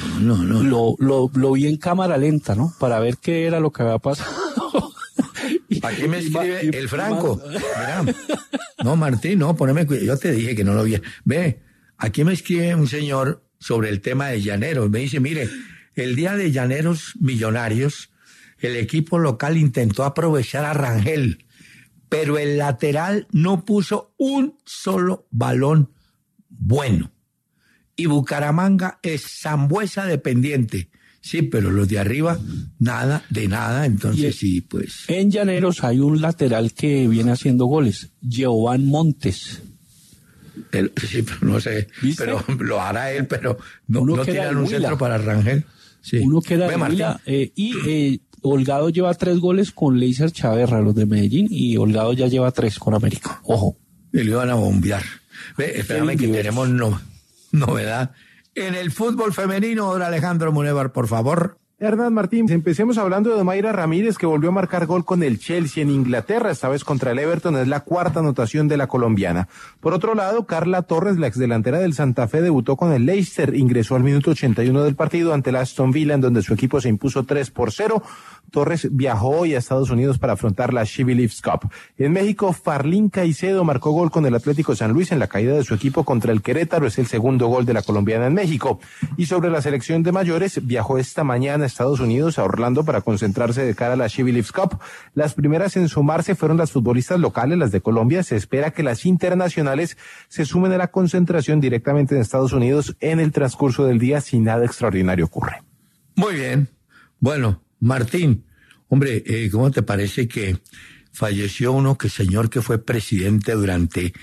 lo vi en cámara lenta, ¿no? Para ver qué era lo que había pasado. Aquí me escribe el Franco. Mirá. No, Martín, no, poneme cuidado. Yo te dije que no lo vi. Ve, aquí me escribe un señor sobre el tema de Llaneros. Me dice, mire, el día de Llaneros Millonarios, el equipo local intentó aprovechar a Rangel, pero el lateral no puso un solo balón bueno. Y Bucaramanga es Sambuesa dependiente. Sí, pero los de arriba, nada, de nada, entonces sí, pues. En Llaneros hay un lateral que viene haciendo goles, Giovanni Montes. Sí, pero no sé, ¿Viste? pero lo hará él, pero no Uno que era tiran de un Huila. centro para Rangel. Sí. Uno que era Ve, de Martín. Huila, y Holgado lleva 3 goles con Leiser Chaverra, los de Medellín, y Holgado ya lleva 3 con América. Ojo. Y le iban a bombear. Ve, espérame que diversos. tenemos novedad. En el fútbol femenino, ahora Alejandro Munevar, por favor. Hernán Martín, empecemos hablando de Mayra Ramírez, que volvió a marcar gol con el Chelsea en Inglaterra, esta vez contra el Everton, es la 4ª anotación de la colombiana. Por otro lado, Carla Torres, la exdelantera del Santa Fe, debutó con el Leicester, ingresó al minuto 81 del partido ante el Aston Villa, en donde su equipo se impuso 3-0. Torres viajó hoy a Estados Unidos para afrontar la She Believes Cup. En México, Farlín Caicedo marcó gol con el Atlético San Luis en la caída de su equipo contra el Querétaro, es el segundo gol de la colombiana en México. Y sobre la selección de mayores, viajó esta mañana a Estados Unidos, a Orlando, para concentrarse de cara a la She Believes Cup. Las primeras en sumarse fueron las futbolistas locales, las de Colombia. Se espera que las internacionales se sumen a la concentración directamente en Estados Unidos en el transcurso del día, si nada extraordinario ocurre. Muy bien. Bueno, Martín, hombre, ¿cómo te parece que falleció señor que fue presidente durante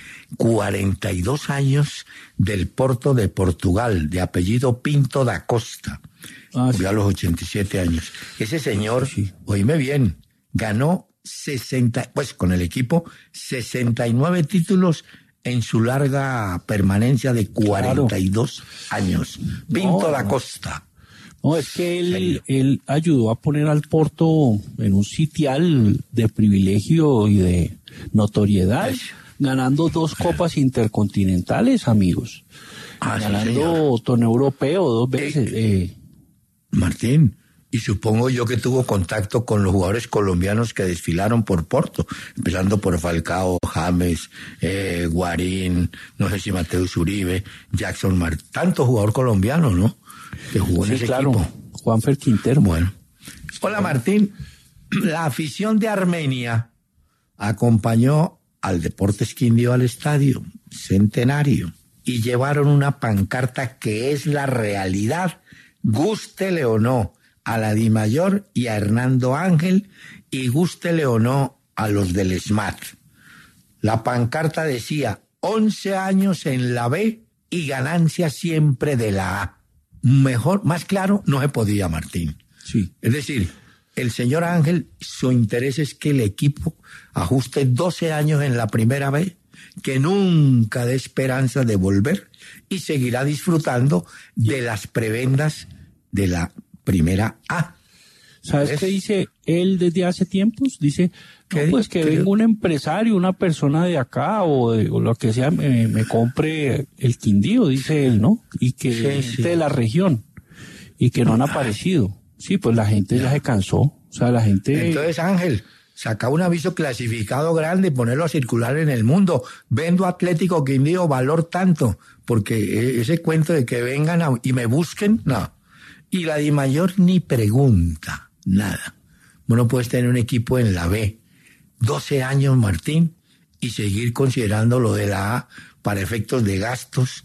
42 años del Porto de Portugal, de apellido Pinto da Costa? Murió a los 87 años. Ese señor, oíme bien, ganó con el equipo, 69 títulos en su larga permanencia de 42 años. Pinto da Costa. No, es que él ayudó a poner al Porto en un sitial de privilegio y de notoriedad, ganando 2 copas intercontinentales, amigos. Ganando torneo europeo 2 veces. Martín, y supongo yo que tuvo contacto con los jugadores colombianos que desfilaron por Porto, empezando por Falcao, James, Guarín, no sé si Mateus Uribe, Jackson Martín, tanto jugador colombiano, ¿no? Que jugó en ese equipo. Juanfer Quintero. Bueno. Hola, Martín. La afición de Armenia acompañó al Deportes Quindío al estadio Centenario y llevaron una pancarta que es la realidad, gústele o no, a la Dimayor y a Hernando Ángel, y gústele o no a los del SMAT. La pancarta decía 11 años en la B y ganancia siempre de la A. Mejor, más claro, no se podía, Martín. Sí. Es decir, el señor Ángel, su interés es que el equipo ajuste 12 años en la primera B, que nunca dé esperanza de volver y seguirá disfrutando de las prebendas de la primera A. ¿Sabes qué dice él desde hace tiempos? Dice, no, pues que venga un empresario, una persona de acá o lo que sea, me compre el Quindío, dice él, ¿no? Y que gente de la región y que no han aparecido. Sí, pues la gente ya se cansó. O sea, la gente... Entonces, Ángel, saca un aviso clasificado grande y ponerlo a circular en el mundo. Vendo Atlético Quindío, valor tanto, porque ese cuento de que vengan y me busquen, no. Y la DIMAYOR ni pregunta, nada. Bueno, puedes tener un equipo en la B, 12 años, Martín, y seguir considerando lo de la A para efectos de gastos,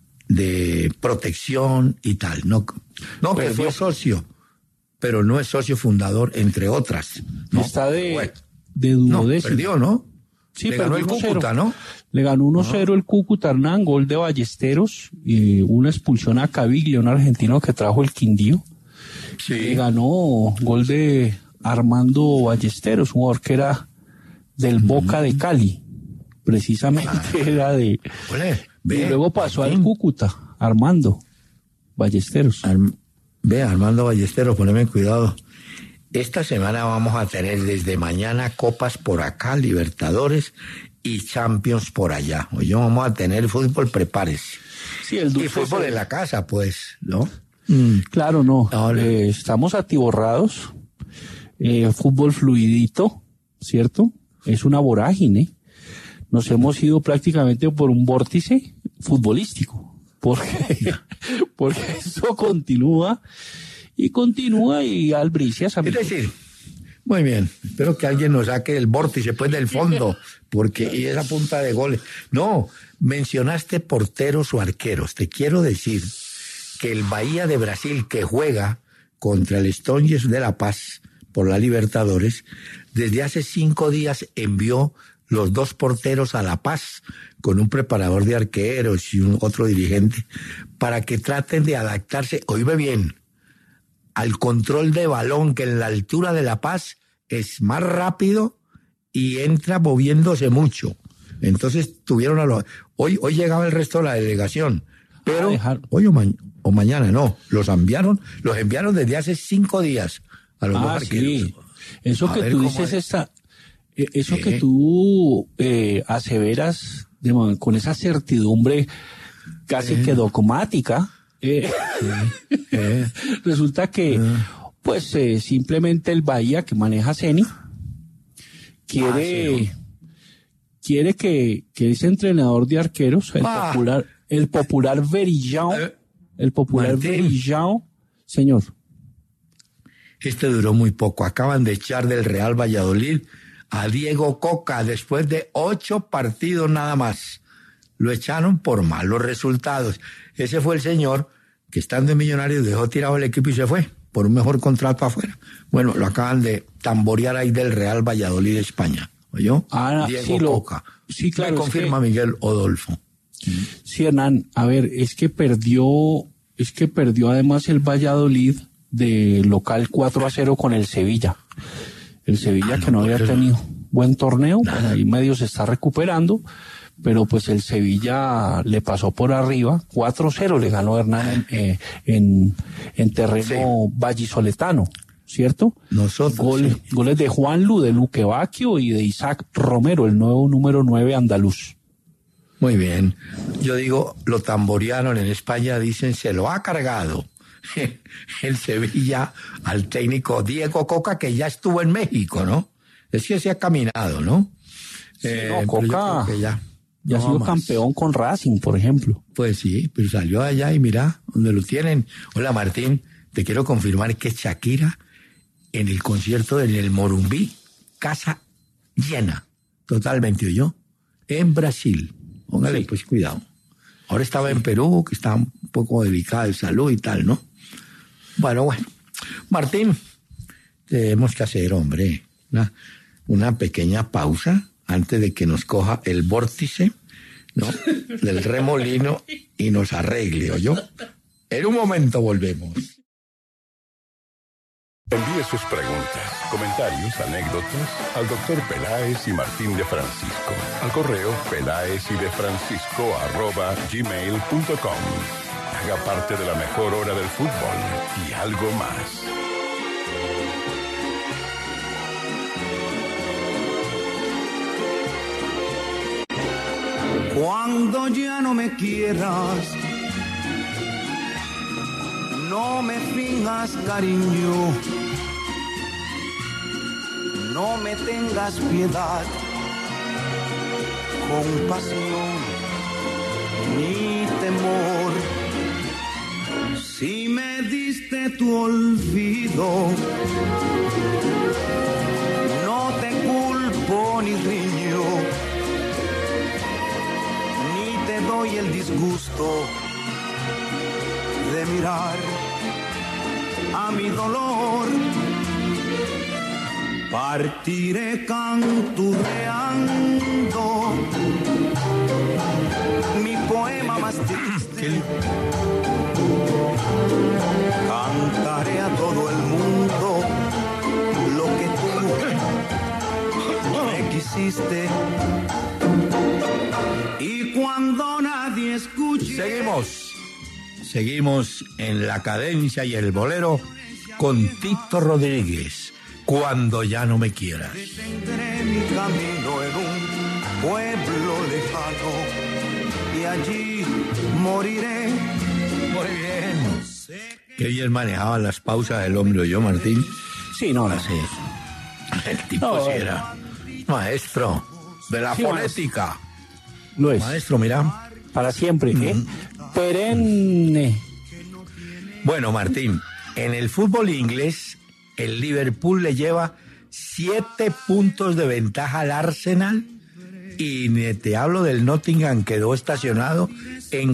de protección y tal. No que fue socio, pero no es socio fundador, entre otras. ¿No? Está de duodécimo. Perdió, ¿no? Sí, le ganó el Cúcuta, ¿no? Le ganó 1-0 el Cúcuta, Hernán, gol de Ballesteros, y una expulsión a Caviglia, un argentino que trajo el Quindío. Sí. Le ganó gol de Armando Ballesteros, un jugador que era del Boca de Cali, precisamente era de... y luego pasó al Cúcuta, Armando Ballesteros. Armando Ballesteros, poneme cuidado. Esta semana vamos a tener desde mañana copas por acá, Libertadores y Champions por allá. Hoy vamos a tener fútbol, prepárese. Sí, el y fútbol en la casa, pues, ¿no? Claro, no. Estamos atiborrados. Fútbol fluidito, ¿cierto? Es una vorágine. Nos hemos ido prácticamente por un vórtice futbolístico. Porque eso continúa y albricias. Es decir, muy bien, espero que alguien nos saque el vórtice pues del fondo, porque y esa punta de goles. No, mencionaste porteros o arqueros. Te quiero decir que el Bahía de Brasil, que juega contra el Strongest de La Paz por la Libertadores, desde hace 5 días envió los 2 porteros a La Paz con un preparador de arqueros y otro dirigente para que traten de adaptarse, oíme bien, al control de balón, que en la altura de La Paz es más rápido y entra moviéndose mucho. Entonces tuvieron hoy llegaba el resto de la delegación, pero hoy o mañana no, los enviaron desde hace 5 días a los 2 arqueros. Sí. Eso que tú dices eso que tú aseveras con esa certidumbre casi que dogmática, resulta que pues simplemente el Bahía, que maneja Ceni, quiere que ese entrenador de arqueros, el popular Verillão, señor. Este duró muy poco. Acaban de echar del Real Valladolid a Diego Coca después de 8 partidos nada más. Lo echaron por malos resultados. Ese fue el señor que, estando en Millonarios, dejó tirado el equipo y se fue por un mejor contrato afuera. Bueno, lo acaban de tamborear ahí del Real Valladolid de España. ¿Oyó? Diego Coca. Sí, claro. Me confirma Miguel Odolfo. Sí, Hernán, a ver, es que perdió además el Valladolid de local 4-0 con el Sevilla. El Sevilla que no había tenido buen torneo, pues ahí medio se está recuperando, pero pues el Sevilla le pasó por arriba, 4-0 le ganó Hernán en terreno vallisoletano, ¿cierto? Goles de Juanlu, de Luque Bacchio y de Isaac Romero, el nuevo número 9 andaluz. Muy bien. Yo digo, lo tamborearon en España, dicen, se lo ha cargado el Sevilla al técnico Diego Coca, que ya estuvo en México, ¿no? Es que se ha caminado, ¿no? Sí, Coca ya ha sido campeón con Racing, por ejemplo. Pues sí, pero salió allá y mira, donde lo tienen. Hola, Martín, te quiero confirmar que Shakira, en el concierto en el Morumbí, casa llena, totalmente, ¿oyó? En Brasil. Póngale pues cuidado. Ahora estaba en Perú, que estaba un poco delicada de salud y tal, ¿no? Bueno. Martín, tenemos que hacer, hombre, una pequeña pausa antes de que nos coja el vórtice, ¿no?, del remolino y nos arregle, ¿oyó? En un momento volvemos. Envíe sus preguntas, comentarios, anécdotas al Dr. Peláez y Martín de Francisco. Al correo pelaezyDeFrancisco@gmail.com. Haga parte de la mejor hora del fútbol y algo más. Cuando ya no me quieras, no me finjas cariño, no me tengas piedad, compasión ni temor. Si me diste tu olvido, no te culpo ni riño, ni te doy el disgusto de mirar a mi dolor. Partiré canturreando mi poema más triste. Cantaré a todo el mundo lo que tú me quisiste. Y cuando nadie escuche... Seguimos en la cadencia y el bolero con Tito Rodríguez, Cuando ya no me quieras. Detendré mi camino en un pueblo lejano y allí moriré. Muy bien. Qué bien manejaba las pausas del hombre, ¿oyó, Martín? Sí, no, Así. El tipo No, sí era maestro de la fonética. lo es. Maestro, mira. Para siempre, perenne. Bueno, Martín, en el fútbol inglés, el Liverpool le lleva 7 puntos de ventaja al Arsenal y te hablo del Nottingham, quedó estacionado en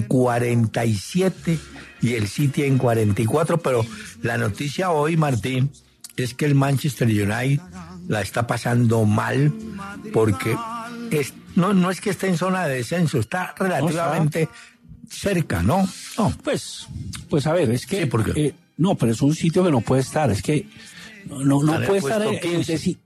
47 y el City en 44, pero la noticia hoy, Martín, es que el Manchester United la está pasando mal porque no es que esté en zona de descenso, está relativamente cerca, ¿no? No. Pues a ver, es que... Sí, porque... no, pero es un sitio que no puede estar, es que no puede estar en el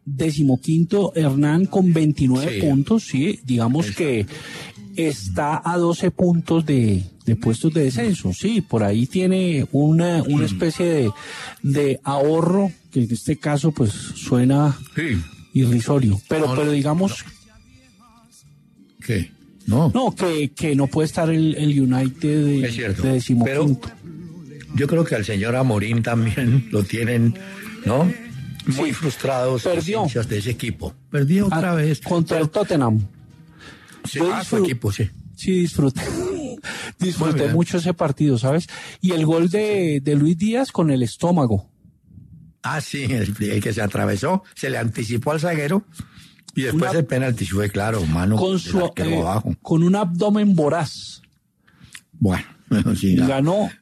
15º Hernán con 29 puntos, sí, digamos que está a 12 puntos de puestos de descenso, sí, por ahí tiene una especie de ahorro, que en este caso pues suena irrisorio, pero digamos... ¿Qué? No, que no puede estar el United de 15º. Pero yo creo que al señor Amorín también lo tienen, ¿no? Muy frustrados los hinchas de ese equipo. Perdió otra vez. Contra el Tottenham. Sí, su equipo, sí. Sí, disfruté mucho ese partido, ¿sabes? Y el gol de Luis Díaz con el estómago. Ah, sí, el que se atravesó, se le anticipó al zaguero. Y después el penalti fue claro, mano abajo. Con un abdomen voraz. Bueno, sí, ganó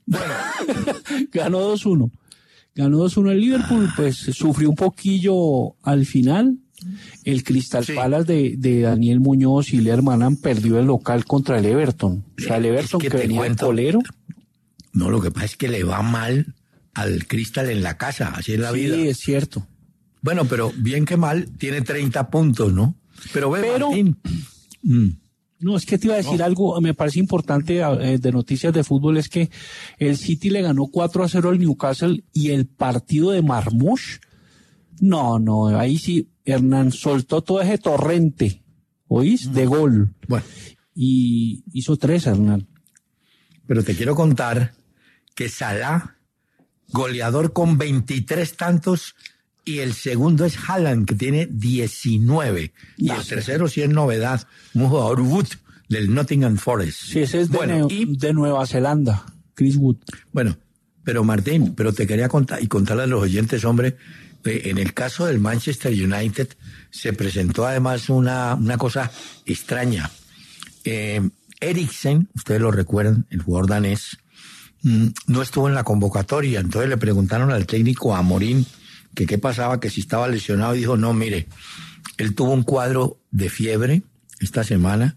2-1. Ganó 2-1 el Liverpool, pues sufrió un poquillo al final. El Crystal Palace de Daniel Muñoz y Lerman perdió el local contra el Everton. O sea, el Everton que venía en colero. No, lo que pasa es que le va mal al Crystal en la casa, así es la vida. Sí, es cierto. Bueno, pero bien que mal, tiene 30 puntos, ¿no? Pero Martín. No, es que te iba a decir algo, me parece importante de noticias de fútbol, es que el City le ganó 4-0 al Newcastle y el partido de Marmoush, no, ahí sí, Hernán soltó todo ese torrente, ¿oís? De gol. Bueno. Y hizo 3, Hernán. Pero te quiero contar que Salah, goleador con 23 tantos, y el segundo es Haaland, que tiene 19. Y el tercero sí es novedad, un jugador Wood del Nottingham Forest. Sí, ese es de Nueva Zelanda, Chris Wood. Bueno, pero Martín, te quería contar y contarle a los oyentes, hombre, en el caso del Manchester United se presentó además una cosa extraña. Eriksen, ustedes lo recuerdan, el jugador danés, no estuvo en la convocatoria, entonces le preguntaron al técnico Amorín que qué pasaba, que si estaba lesionado, y dijo, no, mire, Él tuvo un cuadro de fiebre esta semana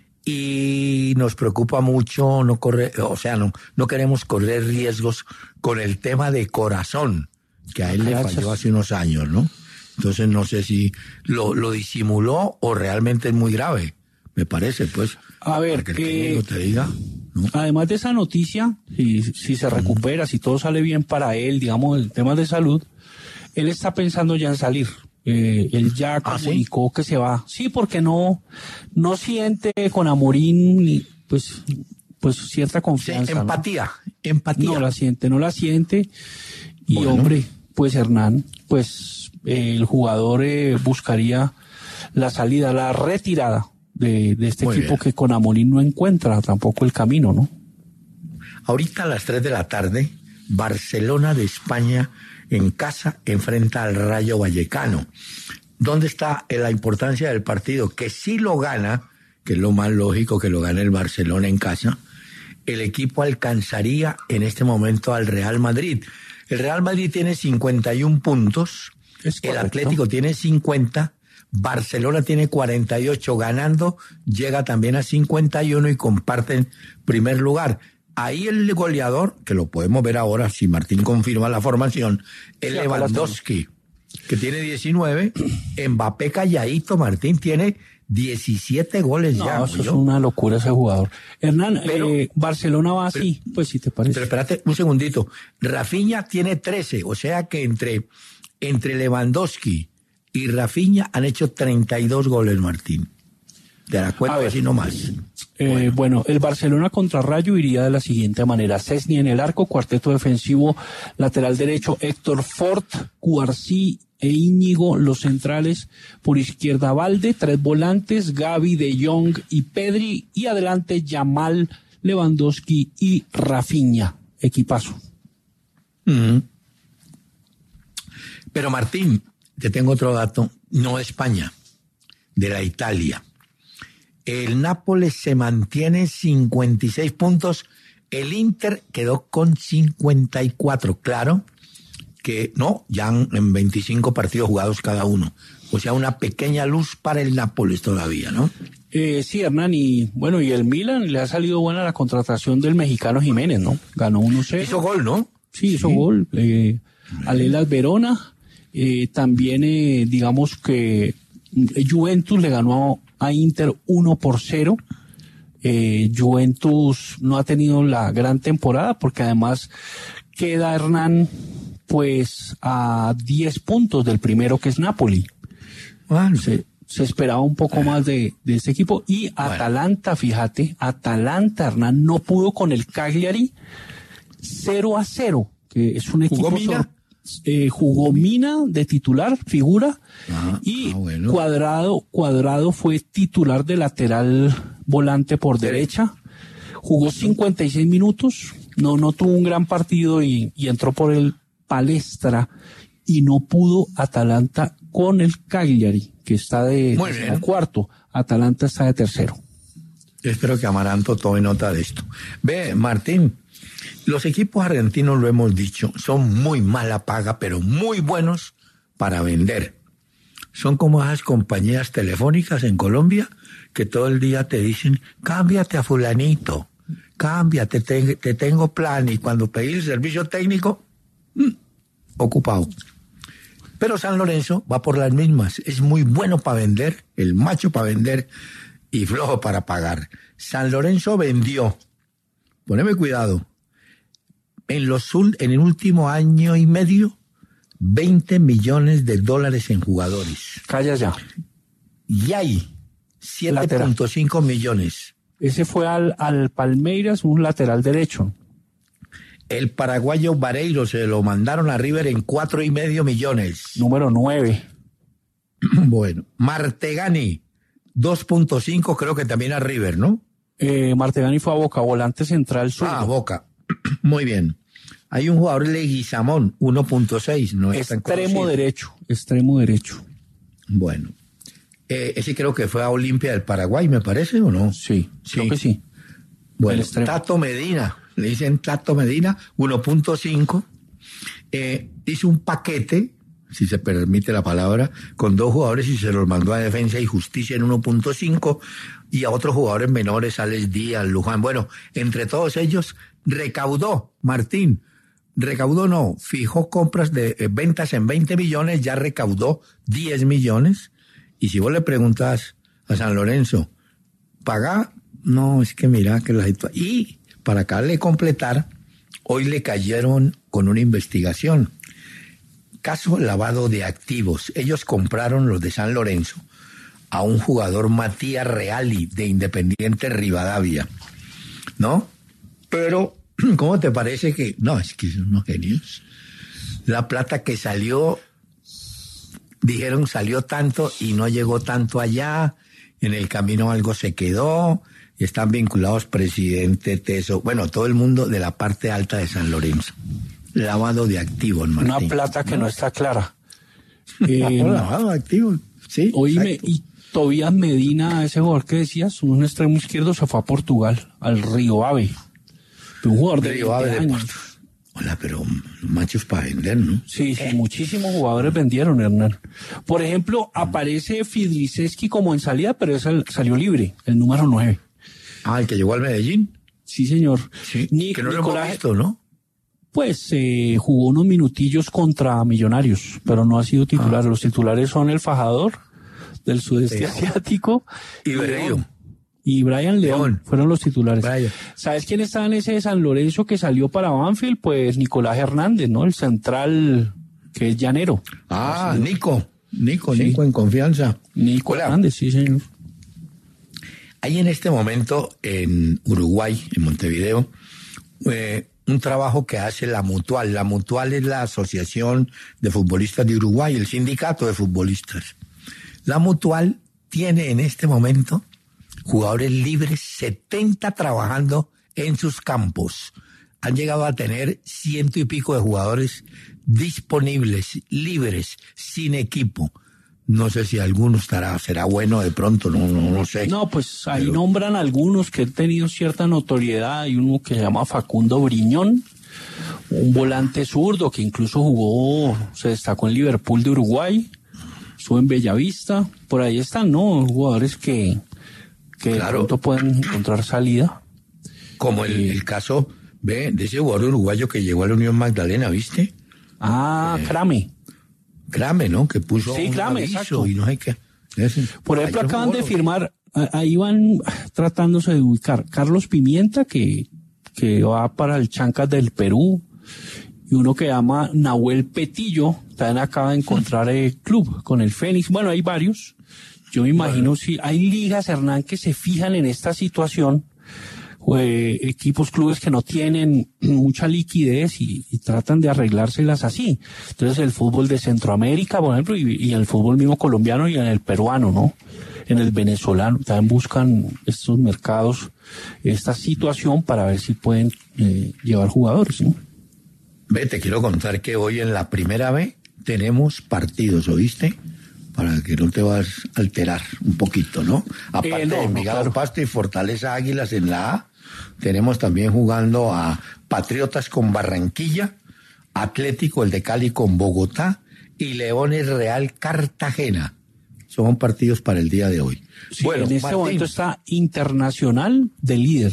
y nos preocupa mucho no queremos correr riesgos con el tema de corazón, que a él le falló hace unos años, ¿no? Entonces no sé si lo disimuló o realmente es muy grave, me parece, pues. A ver, que el técnico te diga, ¿no? Además de esa noticia, si se recupera, si todo sale bien para él, digamos, el tema de salud, él está pensando ya en salir. Él ya comunicó que se va. Sí, porque no siente con Amorín pues cierta confianza. Sí, empatía. No la siente. Y bueno, hombre, pues Hernán, pues el jugador buscaría la salida, la retirada de este muy equipo bien, que con Amorín no encuentra tampoco el camino, ¿no? Ahorita a las 3 de la tarde, Barcelona de España en casa enfrenta al Rayo Vallecano. ¿Dónde está la importancia del partido? Que si lo gana, que es lo más lógico que lo gane el Barcelona en casa, el equipo alcanzaría en este momento al Real Madrid. El Real Madrid tiene 51 puntos, el Atlético tiene 50, Barcelona tiene 48, ganando llega también a 51 y comparten primer lugar. Ahí el goleador, que lo podemos ver ahora si Martín confirma la formación, es Lewandowski, que tiene 19, Mbappé calladito, Martín tiene 17 goles ya. No, eso es una locura ese jugador. Hernán, Barcelona va así, pues si te parece. Pero espérate un segundito, Rafinha tiene 13, o sea que entre Lewandowski y Rafinha han hecho 32 goles, Martín. Te la cuento así nomás. Bueno, el Barcelona contra Rayo iría de la siguiente manera: Szczęsny en el arco, cuarteto defensivo, lateral derecho Héctor Fort, Cubarsí e Íñigo, los centrales, por izquierda Valde, 3 volantes, Gavi, De Jong y Pedri, y adelante Yamal, Lewandowski y Rafinha. Equipazo. Pero Martín, te tengo otro dato, no de España, de la Italia. El Nápoles se mantiene 56 puntos, el Inter quedó con 54, claro que no, ya en 25 partidos jugados cada uno, o sea, una pequeña luz para el Nápoles todavía, ¿no? Sí, Hernán, y bueno, y el Milan le ha salido buena la contratación del mexicano Jiménez, ¿no? Ganó 1-0. Hizo gol, ¿no? Sí, hizo gol. Al Hellas Verona, también digamos que Juventus le ganó a Inter 1-0. Juventus no ha tenido la gran temporada porque además queda Hernán pues a 10 puntos del primero, que es Napoli. Bueno. Se esperaba un poco más de este equipo. Y Atalanta, fíjate, Hernán no pudo con el Cagliari 0-0, que es un equipo... Jugó Mina de titular, figura, bueno. Cuadrado fue titular de lateral volante por derecha, jugó 56 minutos, no tuvo un gran partido y entró por el Palestra, y no pudo Atalanta con el Cagliari, que está de cuarto, Atalanta está de tercero. Espero que Amaranto tome nota de esto. Ve, Martín, los equipos argentinos, lo hemos dicho, son muy mala paga, pero muy buenos para vender. Son como esas compañías telefónicas en Colombia que todo el día te dicen, cámbiate a fulanito, cámbiate, te tengo plan, y cuando pedís el servicio técnico, ocupado. Pero San Lorenzo va por las mismas, es muy bueno para vender, el macho para vender y flojo para pagar. San Lorenzo vendió, poneme cuidado, en el último año y medio, $20 millones en jugadores. Calla ya. Y hay 7.5 millones. Ese fue al Palmeiras, un lateral derecho. El paraguayo Vareiro se lo mandaron a River en 4.5 millones. Número 9. Bueno, Martegani, 2.5, creo que también a River, ¿no? Martegani fue a Boca, volante central sur. Ah, Boca. Muy bien. Hay un jugador Leguizamón, 1.6, no es tan conocido. Extremo derecho. Bueno, ese creo que fue a Olimpia del Paraguay, ¿me parece o no? Sí, creo que sí. Bueno, Tato Medina, le dicen Tato Medina, 1.5. Hizo un paquete si se permite la palabra, con 2 jugadores y se los mandó a Defensa y Justicia en 1.5 y a otros jugadores menores, Alex Díaz, Luján. Bueno, entre todos ellos recaudó, Martín, fijó compras de ventas en 20 millones, ya recaudó 10 millones. Y si vos le preguntas a San Lorenzo, ¿paga? No, es que mira que la situación... Y para acabarle de completar, hoy le cayeron con una investigación. Caso lavado de activos. Ellos compraron, los de San Lorenzo, a un jugador, Matías Reali, de Independiente Rivadavia, ¿no? Pero, ¿cómo te parece que...? No, es que son unos genios. La plata que salió, dijeron salió tanto y no llegó tanto allá, en el camino algo se quedó, y están vinculados presidente, Teso, bueno, todo el mundo de la parte alta de San Lorenzo. Lavado de activos, Martín. Una plata que no está clara. Lavado de activos, sí. Oíme, y Tobías Medina, ese jugador que decías, un extremo izquierdo, se fue a Portugal, al Río Ave. Un jugador de Río Ave 20 de años. Porto. Hola, pero machos para vender, ¿no? Sí, muchísimos jugadores vendieron, Hernán. Por ejemplo, aparece Fidriseski como en salida, pero ese salió libre, el número 9. Ah, el que llegó al Medellín. Sí, señor. Sí, que no lo hemos visto, ¿no? Pues jugó unos minutillos contra Millonarios, pero no ha sido titular. Los titulares son el Fajador del sudeste asiático Y Berrío. y Brian León. Fueron los titulares. Brian. ¿Sabes quién estaba en ese de San Lorenzo que salió para Banfield? Pues Nicolás Hernández, ¿no? El central que es llanero. Ah, Nico en confianza. Nico Hola. Hernández, sí, señor. Hay en este momento en Uruguay, en Montevideo, un trabajo que hace la Mutual. La Mutual es la Asociación de Futbolistas de Uruguay, el sindicato de futbolistas. La Mutual tiene en este momento jugadores libres, 70 trabajando en sus campos. Han llegado a tener 100 y pico de jugadores disponibles, libres, sin equipo. No sé si alguno será bueno de pronto, no sé. No, pues ahí nombran algunos que han tenido cierta notoriedad. Hay uno que se llama Facundo Briñón, un volante zurdo que incluso se destacó en Liverpool de Uruguay, estuvo en Bellavista. Por ahí están, ¿no? Jugadores que claro, de pronto pueden encontrar salida. Como el caso, de ese jugador uruguayo que llegó a la Unión Magdalena, ¿viste? Crame, ¿no? Que puso sí, un Crame, aviso exacto. Y no sé qué. Por ejemplo, acaban de firmar, ahí van tratándose de ubicar Carlos Pimienta, que va para el Chancas del Perú, y uno que llama Nahuel Petillo, también acaba de encontrar club con el Fénix. Bueno, hay varios. Yo me imagino si hay ligas, Hernán, que se fijan en esta situación, equipos, clubes que no tienen mucha liquidez y tratan de arreglárselas así. Entonces el fútbol de Centroamérica, por ejemplo, y el fútbol mismo colombiano y en el peruano, ¿no? En el venezolano, también buscan estos mercados, esta situación para ver si pueden llevar jugadores, ¿no? Te quiero contar que hoy en la primera B tenemos partidos, ¿oíste? Para que no te vas a alterar un poquito, ¿no? Aparte de Envigado, claro. Pasto y Fortaleza Águilas en la A, tenemos también jugando a Patriotas con Barranquilla, Atlético el de Cali con Bogotá y Leones Real Cartagena. Son partidos para el día de hoy. Sí, bueno, en este momento está Internacional de líder.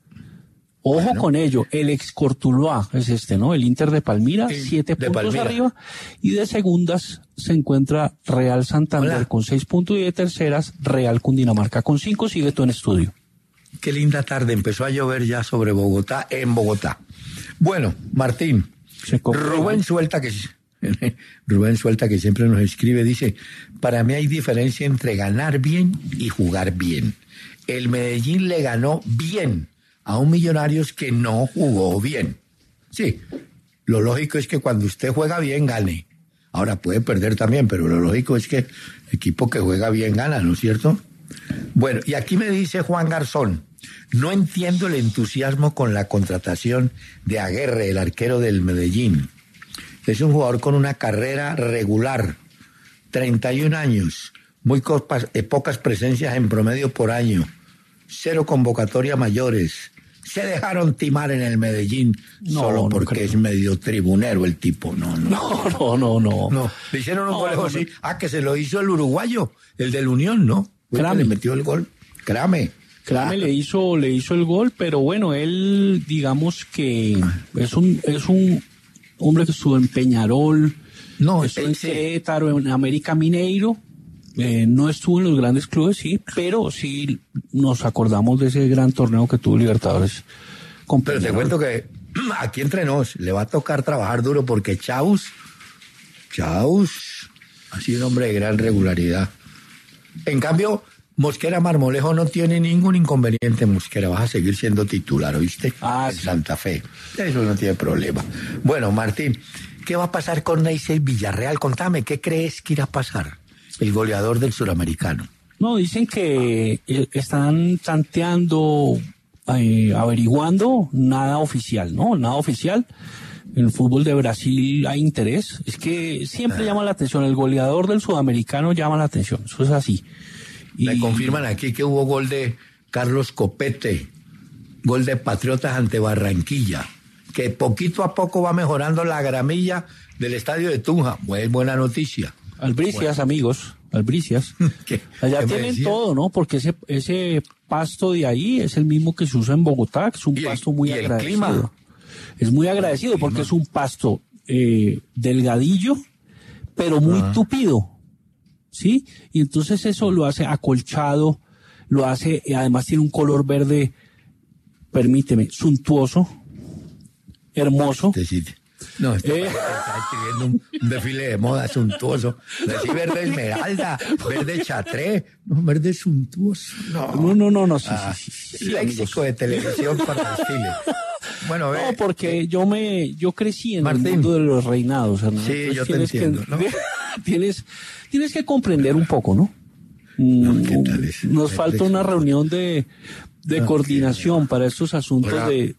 Ojo con ello, el ex Cortuluá es ¿no? El Inter de Palmira, 7 puntos arriba, y de segundas se encuentra Real Santander con 6 puntos y de terceras Real Cundinamarca con 5, sigue todo en estudio. Qué linda tarde, empezó a llover ya sobre Bogotá, en Bogotá. Bueno, Martín, Rubén Suelta que siempre nos escribe, dice, para mí hay diferencia entre ganar bien y jugar bien. El Medellín le ganó bien a un Millonarios que no jugó bien. Sí, lo lógico es que cuando usted juega bien, gane. Ahora puede perder también, pero lo lógico es que el equipo que juega bien gana, ¿no es cierto? Bueno, y aquí me dice Juan Garzón, no entiendo el entusiasmo con la contratación de Aguerre, el arquero del Medellín. Es un jugador con una carrera regular, 31 años, muy pocas presencias en promedio por año, 0 convocatoria mayores, se dejaron timar en el Medellín solo porque es medio tribunero el tipo. No. Le hicieron un gol así. Que se lo hizo el uruguayo, el del Unión, ¿no? Crame. Le metió el gol. Crame le hizo el gol, pero bueno, él digamos que es un hombre que estuvo en Peñarol, estuvo en Querétaro, en América Mineiro, no estuvo en los grandes clubes, sí, pero sí nos acordamos de ese gran torneo que tuvo Libertadores con Pero te cuento que aquí entre nos le va a tocar trabajar duro porque Chaus ha sido un hombre de gran regularidad. En cambio, Mosquera Marmolejo no tiene ningún inconveniente. Mosquera, vas a seguir siendo titular, ¿oíste? En Santa Fe. Eso no tiene problema. Bueno, Martín, ¿qué va a pasar con Neisser Villarreal? Contame, ¿qué crees que irá a pasar? El goleador del Suramericano. No, dicen que están tanteando, averiguando, nada oficial, ¿no? Nada oficial. En el fútbol de Brasil hay interés. Es que siempre llama la atención. El goleador del Sudamericano llama la atención. Eso es así. Me confirman aquí que hubo gol de Carlos Copete, gol de Patriotas ante Barranquilla, que poquito a poco va mejorando la gramilla del estadio de Tunja. Muy buena noticia. Albricias, amigos, Albricias. Allá tienen todo, ¿no? Porque ese pasto de ahí es el mismo que se usa en Bogotá, que es un pasto muy agradecido. Clima. Es muy agradecido porque es un pasto delgadillo, pero muy tupido. ¿Sí? Y entonces eso lo hace acolchado, además tiene un color verde, permíteme, suntuoso, hermoso. No, está escribiendo un desfile de moda suntuoso. Decir verde esmeralda, verde chatré, no, verde suntuoso. No, sí, léxico de televisión para desfile. Bueno, no, porque yo crecí en el mundo de los reinados, Hernán. Sí, yo te entiendo, ¿no? Tienes que comprender un poco, ¿no? Nos falta una reunión de coordinación para estos asuntos de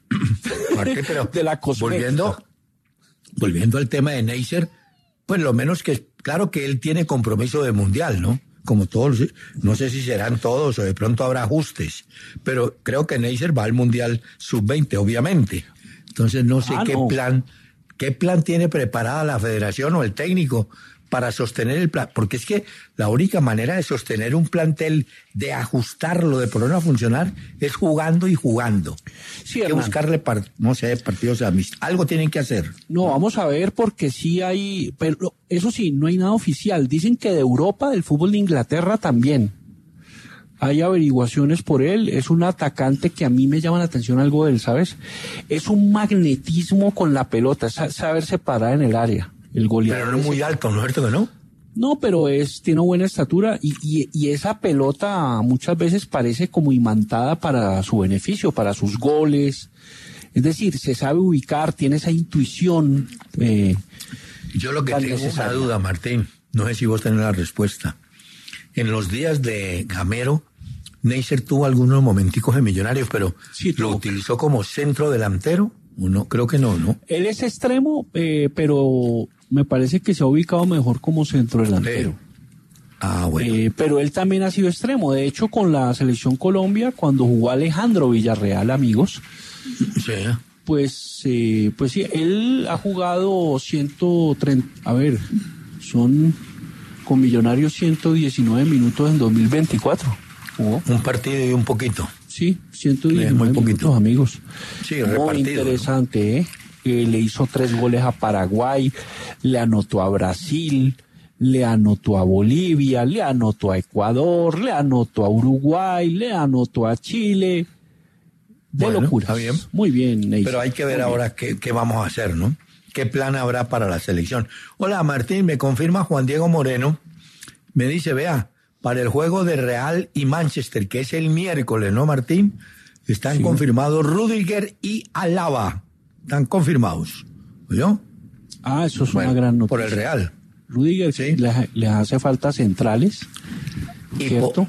la cosmética. Volviendo al tema de Neisser, pues lo menos que, claro que él tiene compromiso de mundial, ¿no? Como todos, no sé si serán todos o de pronto habrá ajustes, pero creo que Neisser va al mundial sub-20, obviamente. Entonces no sé qué plan tiene preparada la federación o el técnico para sostener el plan, porque es que la única manera de sostener un plantel, de ajustarlo, de ponerlo a funcionar, es jugando y jugando. Sí, hay que buscarle, partidos amistosos. Algo tienen que hacer. No, vamos a ver, porque sí hay, pero eso sí, no hay nada oficial. Dicen que de Europa, del fútbol de Inglaterra también. Hay averiguaciones por él. Es un atacante que a mí me llama la atención algo de él, ¿sabes? Es un magnetismo con la pelota, saberse parar en el área. El goleador. Pero no muy alto, ¿no es cierto que no? No, pero tiene buena estatura y esa pelota muchas veces parece como imantada para su beneficio, para sus goles. Es decir, se sabe ubicar, tiene esa intuición. Yo lo que tengo una duda, Martín, no sé si vos tenés la respuesta. En los días de Gamero, Neisser tuvo algunos momenticos de Millonarios, pero sí, ¿lo utilizó como centro delantero? No, creo que no. Él es extremo, pero me parece que se ha ubicado mejor como centro delantero. Bueno. Pero él también ha sido extremo. De hecho, con la Selección Colombia, cuando jugó Alejandro Villarreal, amigos, pues sí, él ha jugado 130, son con Millonarios 119 minutos en 2024. ¿Jugó? Un partido y un poquito. Sí, 119 minutos, amigos. Sí, repartido. Muy interesante, le hizo 3 goles a Paraguay, le anotó a Brasil, le anotó a Bolivia, le anotó a Ecuador, le anotó a Uruguay, le anotó a Chile. Locura. Está bien. Muy bien, Neisser. Pero hay que ver ahora qué vamos a hacer, ¿no? ¿Qué plan habrá para la selección? Hola, Martín, me confirma Juan Diego Moreno. Me dice, vea, para el juego de Real y Manchester, que es el miércoles, ¿no, Martín? Están confirmados Rüdiger y Alaba. Están confirmados. ¿Oyó? Eso es una gran noticia. Por el Real. Rüdiger, sí. Les hace falta centrales, ¿cierto?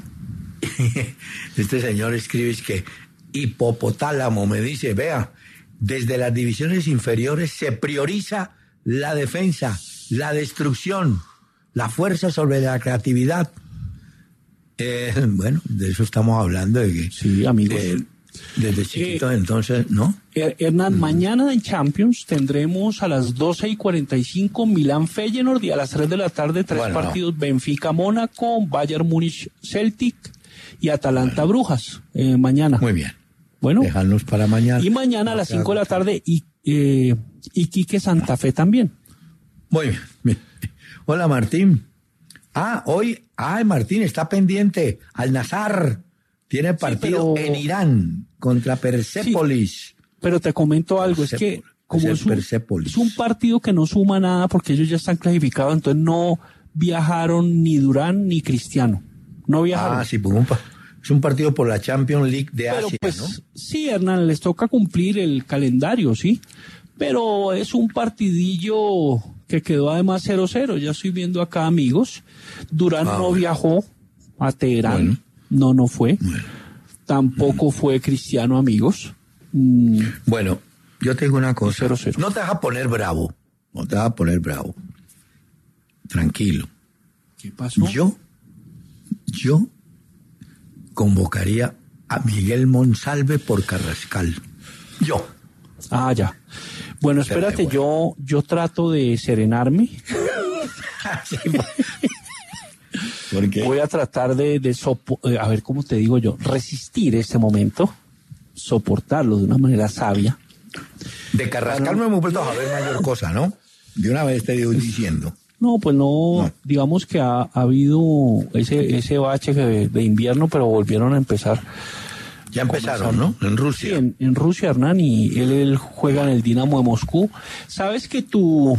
Este señor escribe que hipopotálamo, me dice, vea, desde las divisiones inferiores se prioriza la defensa, la destrucción, la fuerza sobre la creatividad. Bueno, de eso estamos hablando. Sí, amigos. Desde chiquito, entonces, ¿no? Hernán, mañana en Champions tendremos a las 12:45 Milán-Feyenoord y a las 3 de la tarde tres partidos: Benfica-Mónaco, Bayern Múnich-Celtic y Atalanta-Brujas mañana. Muy bien. Bueno, dejarnos para mañana. Y mañana a las 5 de la tarde Iquique-Santa Fe también. Muy bien. Hola, Martín. Hoy, Martín está pendiente. Al-Nassr tiene partido en Irán contra Persépolis. Sí, pero te comento algo, es que como es un partido que no suma nada porque ellos ya están clasificados, entonces no viajaron ni Durán ni Cristiano. No viajaron. Sí, pues es un partido por la Champions League de Asia, pues, ¿no? Sí, Hernán, les toca cumplir el calendario, sí, pero es un partidillo que quedó además 0-0. Ya estoy viendo acá, amigos. Durán no viajó a Teherán. Bueno. No fue. Bueno. Tampoco fue Cristiano, amigos. Bueno, yo te digo una cosa. 0-0. No te vas a poner bravo. Tranquilo. ¿Qué pasó? Yo convocaría a Miguel Monsalve por Carrascal. Yo. Ya. Bueno, espérate, yo trato de serenarme. Sí, ¿por qué? Voy a tratar a ver, ¿cómo te digo yo? Resistir este momento, soportarlo de una manera sabia. De Carrascal no hemos vuelto a ver mayor cosa, ¿no? De una vez te digo diciendo. No, pues no. Digamos que ha habido ese bache de invierno, pero volvieron a empezar. Ya empezaron, ¿no? En Rusia. Sí, en Rusia, Hernán, y él juega en el Dinamo de Moscú. ¿Sabes que tu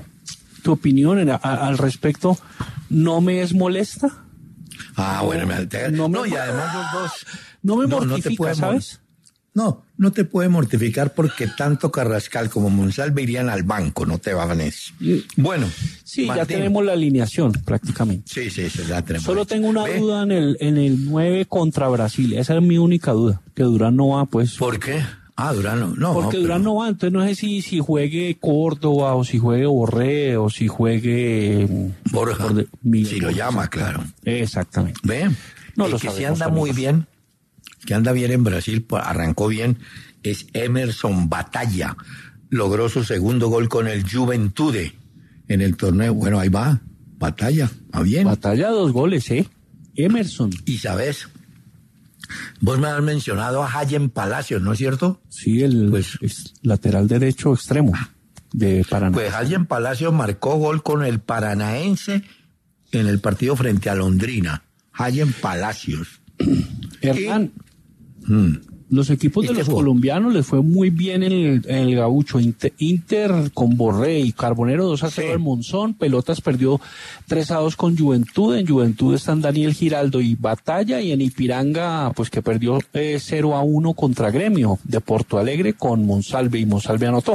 opinión al respecto no me es molesta? Bueno, y además los dos... No me mortifica, ¿sabes? No te puede mortificar porque tanto Carrascal como Monsalve irían al banco, no te vanes. Bueno. Sí, Martín. Ya tenemos la alineación prácticamente. Sí, ya tenemos. Solo tengo una duda en el 9 contra Brasil. Esa es mi única duda, que Durán no va, pues. ¿Por qué? Durán no. Porque Durán no va, entonces no sé si juegue Córdoba o si juegue Borré o si juegue Borja. Si lo llama, claro. Exactamente. ¿Ve? El que sí anda muy bien, que anda bien en Brasil, arrancó bien, es Emerson Batalla. Logró su segundo gol con el Juventude en el torneo. Bueno, ahí va, Batalla, va bien. Batalla 2 goles, Emerson. Y sabes, vos me has mencionado a Hayen Palacios, ¿no es cierto? Sí, el lateral derecho extremo de Paraná. Pues Hayen Palacios marcó gol con el Paranaense en el partido frente a Londrina. Hayen Palacios. Hernán, los equipos de los colombianos les fue muy bien en el Gaucho. Inter con Borré y Carbonero 2-0 al Monzón. Pelotas perdió 3-2 con Juventud. En Juventud están Daniel Giraldo y Batalla. Y en Ipiranga, pues que perdió 0-1 contra Gremio de Porto Alegre con Monsalve. Y Monsalve anotó.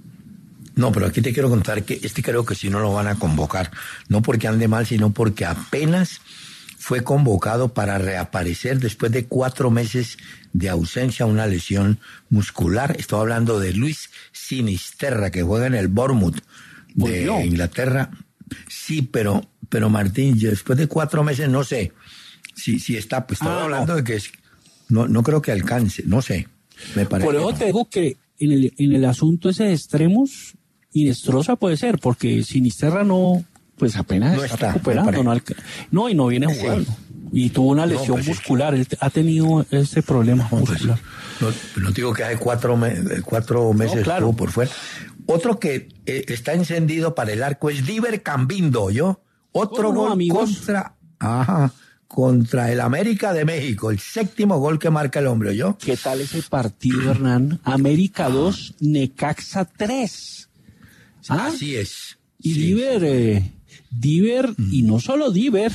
No, pero aquí te quiero contar que creo que sí no lo van a convocar. No porque ande mal, sino porque apenas fue convocado para reaparecer después de 4 meses de ausencia, una lesión muscular. Estoy hablando de Luis Sinisterra, que juega en el Bournemouth de Inglaterra. Sí, pero Martín, después de 4 meses no sé si está, pues estaba hablando de que no creo que alcance, no sé. Me parece. Por eso te digo que en el asunto ese de extremos, Inestrosa puede ser, porque Sinisterra pues apenas está recuperando, y no viene jugando. Y tuvo una lesión muscular, él ha tenido ese problema muscular. No digo que hay 4 meses estuvo por fuera. Otro que está encendido para el arco es Diver Cambindo, Otro gol amigos. Contra el América de México, el 7º gol que marca el hombre, ¿Qué tal ese partido, Hernán? América 2, Necaxa 3. Así es. Y sí. Diver, y no solo Diver,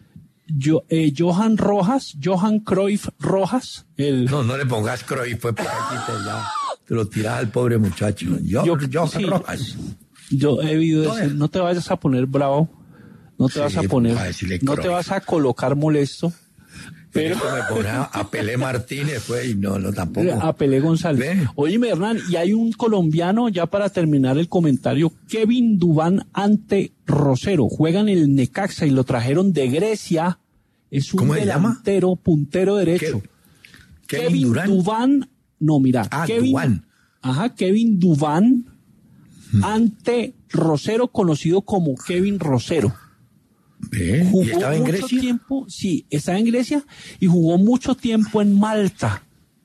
Johan Cruyff Rojas. No le pongas Cruyff, fue para aquí, te lo tiras al pobre muchacho. Johan Rojas. Yo he oído decir, no te vayas a poner bravo, no te vas a colocar molesto. Pero me pone a Pelé Martínez, y no tampoco. A Pelé González. Óyeme, Hernán, y hay un colombiano, ya para terminar el comentario, Kevin Duván ante Rosero. Juegan el Necaxa y lo trajeron de Grecia. Es un delantero, puntero derecho. Kevin Durant. Duván, no, mira, Kevin Duván. Ajá, Kevin Duván ante Rosero, conocido como Kevin Rosero. ¿Y estaba en mucho Grecia? tiempo, sí, estaba en Grecia y jugó mucho tiempo en Malta.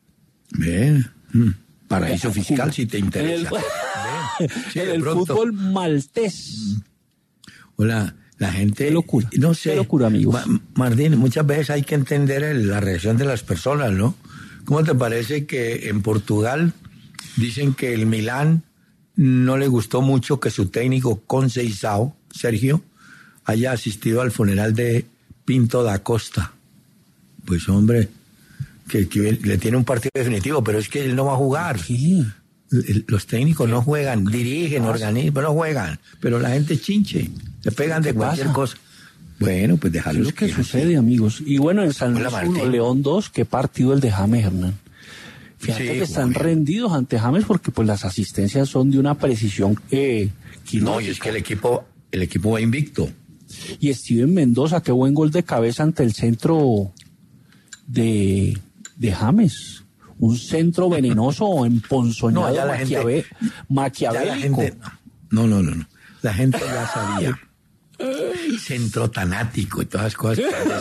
Paraíso fiscal, si te interesa. Sí, En de el pronto. fútbol maltés. Hola, la gente... Qué locura. No sé. Qué locura, amigos. Martín, muchas veces hay que entender la reacción de las personas, ¿no? ¿Cómo te parece que en Portugal dicen que el Milán no le gustó mucho que su técnico Conceição, Sergio, haya asistido al funeral de Pinto da Costa? Pues hombre, que le tiene un partido definitivo, pero es que él no va a jugar. Sí. Los técnicos no juegan, dirigen, organizan, no juegan, pero la gente chinche, se pegan de cualquier cosa. Bueno, pues Es déjalo. lo que sucede, amigos. Y bueno, en San Hola, Luis Martín. 1, León 2, qué partido el de James, Hernán. Fíjate Sí, que están muy bien. rendidos ante James porque pues las asistencias son de una precisión No, y es que el equipo va invicto. Y Steven Mendoza, qué buen gol de cabeza ante el centro de James. Un centro venenoso, emponzoñado, No, ya la gente- maquiavélico. Ya la gente, no. La gente ya sabía. Centro tanático y todas las cosas.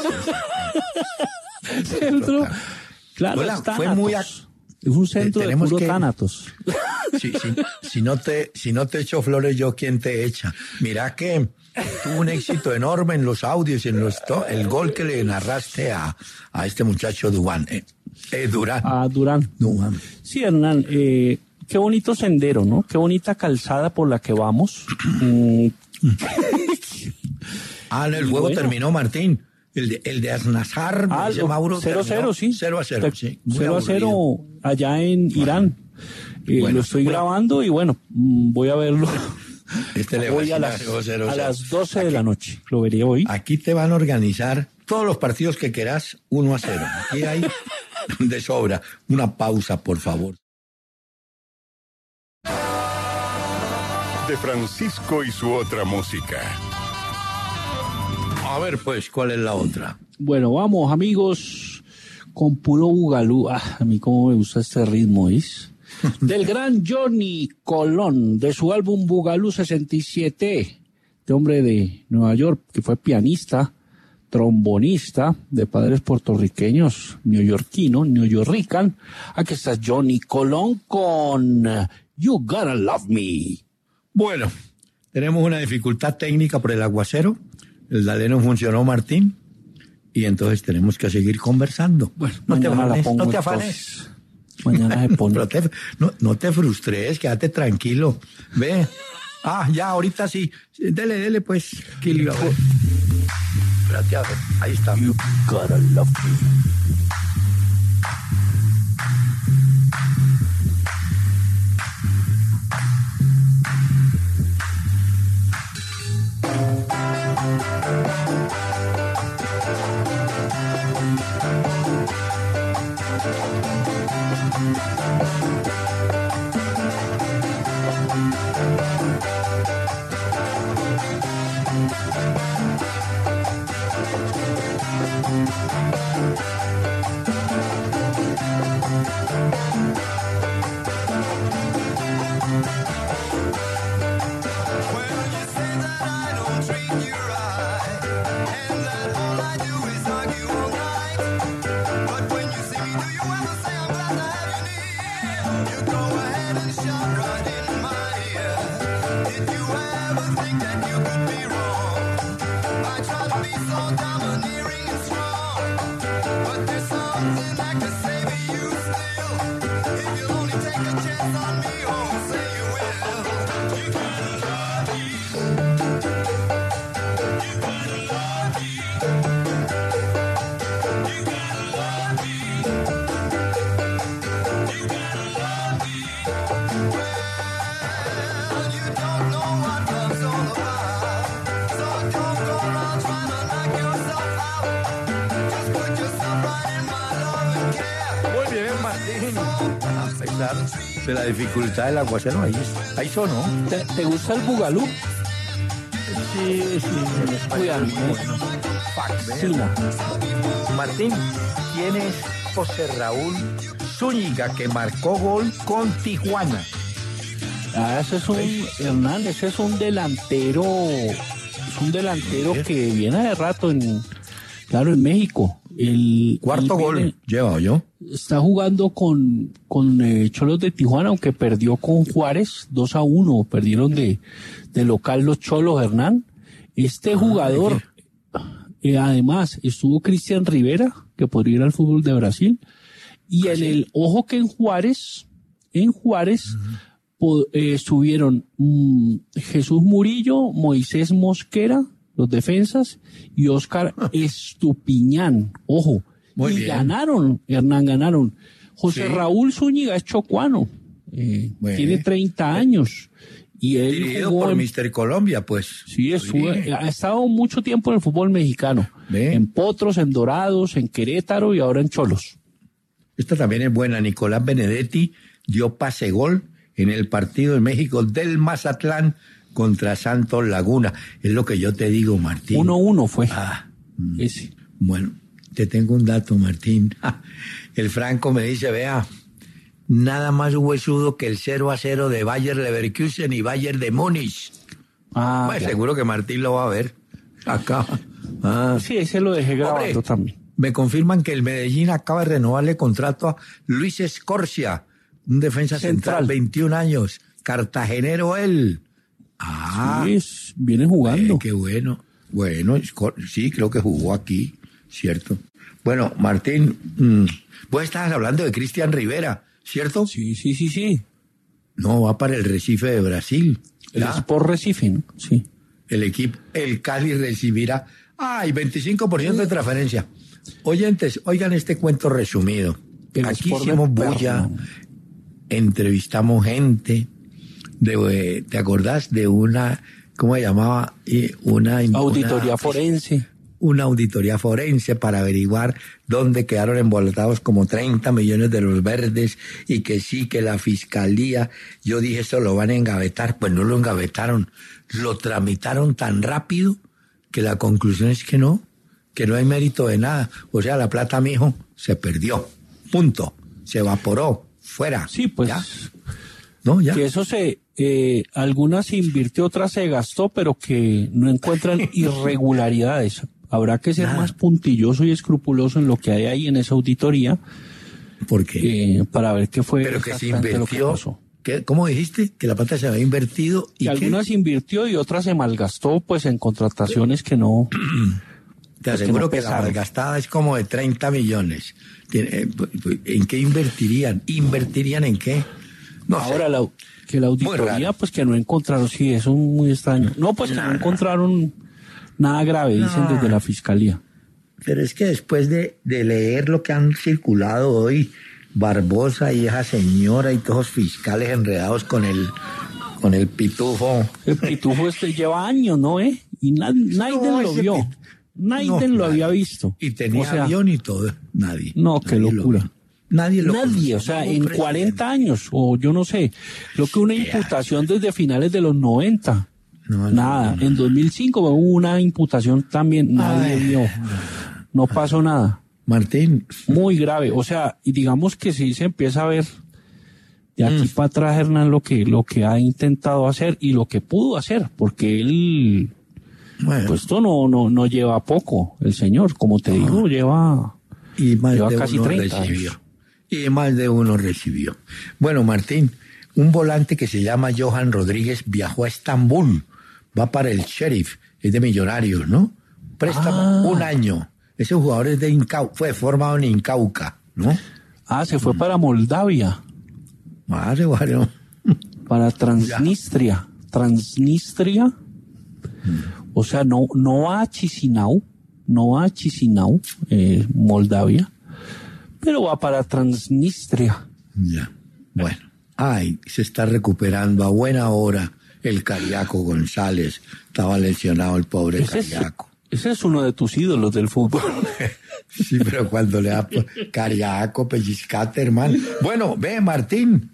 Centro, claro, Hola, es fue muy tánatos. Es un centro de tenemos puro que- tánatos. Si no te echo flores, yo quién te echa. Mira que tuvo un éxito enorme en los audios y en el gol que le narraste a este muchacho Durán. Durán. A Durán. Durán. Sí, Hernán, qué bonito sendero, ¿no? Qué bonita calzada por la que vamos. El Y juego bueno. terminó, Martín. El de Aznazar, me dice Mauro. 0-0, sí. 0-0, sí. Muy 0-0 aburrido. allá en Irán. Bueno, lo estoy bueno. grabando y bueno, voy a verlo Le hoy a fascina, las, 0-0. a las 12 de la noche. Lo veré hoy. Aquí te van a organizar todos los partidos que quieras 1-0. Aquí hay de sobra. Una pausa, por favor. De Francisco y su otra música. A ver, pues, ¿cuál es la otra? Bueno, vamos, amigos, con puro bugalú. A mí cómo me gusta este ritmo, ¿es? Del gran Johnny Colón, de su álbum Bugalú 67, este hombre de Nueva York, que fue pianista, trombonista, de padres puertorriqueños, neoyorrican. Aquí está Johnny Colón con You Gotta Love Me. Bueno, tenemos una dificultad técnica por el aguacero. El DALE no funcionó, Martín. Y entonces tenemos que seguir conversando. Bueno, no te mañana la afanes, pongo no te entonces. afanes. Mañana se pone. Pero no te frustres, quédate tranquilo. Ve. Ya, ahorita sí. Dele, pues. Kili, a ver. Espérate, a ver. Ahí está. You Gotta Love Me. Muy bien, Martín. A pesar de la dificultad del aguacero, ahí sonó. ¿Te gusta el bugalú? Sí, me parece Cuidado, muy bueno. fascina. Martín, ¿quién es José Raúl Zúñiga, que marcó gol con Tijuana? Ese es un Hernán, ese es un delantero que viene de rato en México. El Cuarto gol lleva yo. Está jugando con Cholos de Tijuana, aunque perdió con Juárez 2-1, perdieron de local los Cholos, Hernán. Este jugador, además, estuvo Cristian Rivera, que podría ir al fútbol de Brasil, y ojo que en Juárez estuvieron Jesús Murillo, Moisés Mosquera, los defensas, y Óscar Estupiñán, ojo. Muy y bien. ganaron. José Raúl Zúñiga es chocuano, tiene 30 años. Y él Dirigido jugó por Mr. Colombia, pues. Sí, ha estado mucho tiempo en el fútbol mexicano. En Potros, en Dorados, en Querétaro y ahora en Cholos. Esta también es buena. Nicolás Benedetti dio pase gol en el partido en México del Mazatlán contra Santos Laguna. Es lo que yo te digo, Martín. 1-1 fue. Ese. Bueno, te tengo un dato, Martín. El Franco me dice, vea, nada más huesudo que el 0-0 de Bayer Leverkusen y Bayern de Múnich. Seguro que Martín lo va a ver acá. Sí, ese lo dejé grabando también. Me confirman que el Medellín acaba de renovarle contrato a Luis Escorcia, un defensa central, 21 años, cartagenero él. Sí, viene jugando. Qué bueno. Bueno, sí, creo que jugó aquí, ¿cierto? Bueno, Martín, vos estabas hablando de Cristian Rivera, ¿cierto? Sí. No, va para el Recife de Brasil. El Sport Recife, ¿no? Sí. El equipo, el Cali recibirá, 25% de transferencia. Oyentes, oigan este cuento resumido. Aquí hicimos bulla, entrevistamos gente, ¿te acordás de una, cómo se llamaba? Auditoría forense. Una auditoría forense para averiguar dónde quedaron embolatados como 30 millones de los verdes y que sí, que la fiscalía, yo dije, esto lo van a engavetar. Pues no lo engavetaron, lo tramitaron tan rápido que la conclusión es que no hay mérito de nada. O sea, la plata, mijo, se perdió. Punto. Se evaporó. Fuera. Sí, pues. ¿Ya? ¿No? ¿Ya? Que eso algunas se invirtió, otras se gastó, pero que no encuentran irregularidades. Habrá que ser más puntilloso y escrupuloso en lo que hay ahí en esa auditoría. ¿Por qué? Para ver qué fue. Pero que se invirtió. Lo que pasó. ¿Cómo dijiste? Que la plata se había invertido. Y algunas invirtió y otras se malgastó, pues, en contrataciones que no. Te aseguro que la malgastada es como de 30 millones. ¿En qué invertirían? ¿Invertirían en qué? No Ahora, que la auditoría, pues que no encontraron, sí, eso es muy extraño. No, pues que no encontraron nada grave, dicen desde la fiscalía. Pero es que después de leer lo que han circulado hoy, Barbosa y esa señora y todos los fiscales enredados con el pitufo. El pitufo lleva años, ¿no? Y nadie lo vio. Nadie lo había visto. Y tenía avión y todo. Nadie. No, qué locura. Nadie, o sea, en 40 años, o yo no sé, creo que una imputación desde finales de los 90. Nada. En 2005 hubo una imputación también, nadie vio. No pasó nada. Martín. Muy grave. O sea, y digamos que sí se empieza a ver de aquí para atrás, Hernán, lo que ha intentado hacer y lo que pudo hacer, porque él, pues esto no lleva poco, el señor, como te digo, lleva casi 30 años. Y más de uno recibió. Bueno, Martín, un volante que se llama Johan Rodríguez viajó a Estambul, va para el Sheriff, es de Millonarios, ¿no? Préstamo 1 año. Ese jugador es de fue formado en Incauca, ¿no? Se fue para Moldavia. Bueno. Para Transnistria. Transnistria. O sea, no va a Chisinau, Moldavia, pero va para Transnistria. Ya, bueno. Se está recuperando a buena hora el Cariaco González. Estaba lesionado el pobre Cariaco. Ese es uno de tus ídolos del fútbol. Sí, pero cuando le da Cariaco, pellizcate, hermano. Bueno, ve, Martín,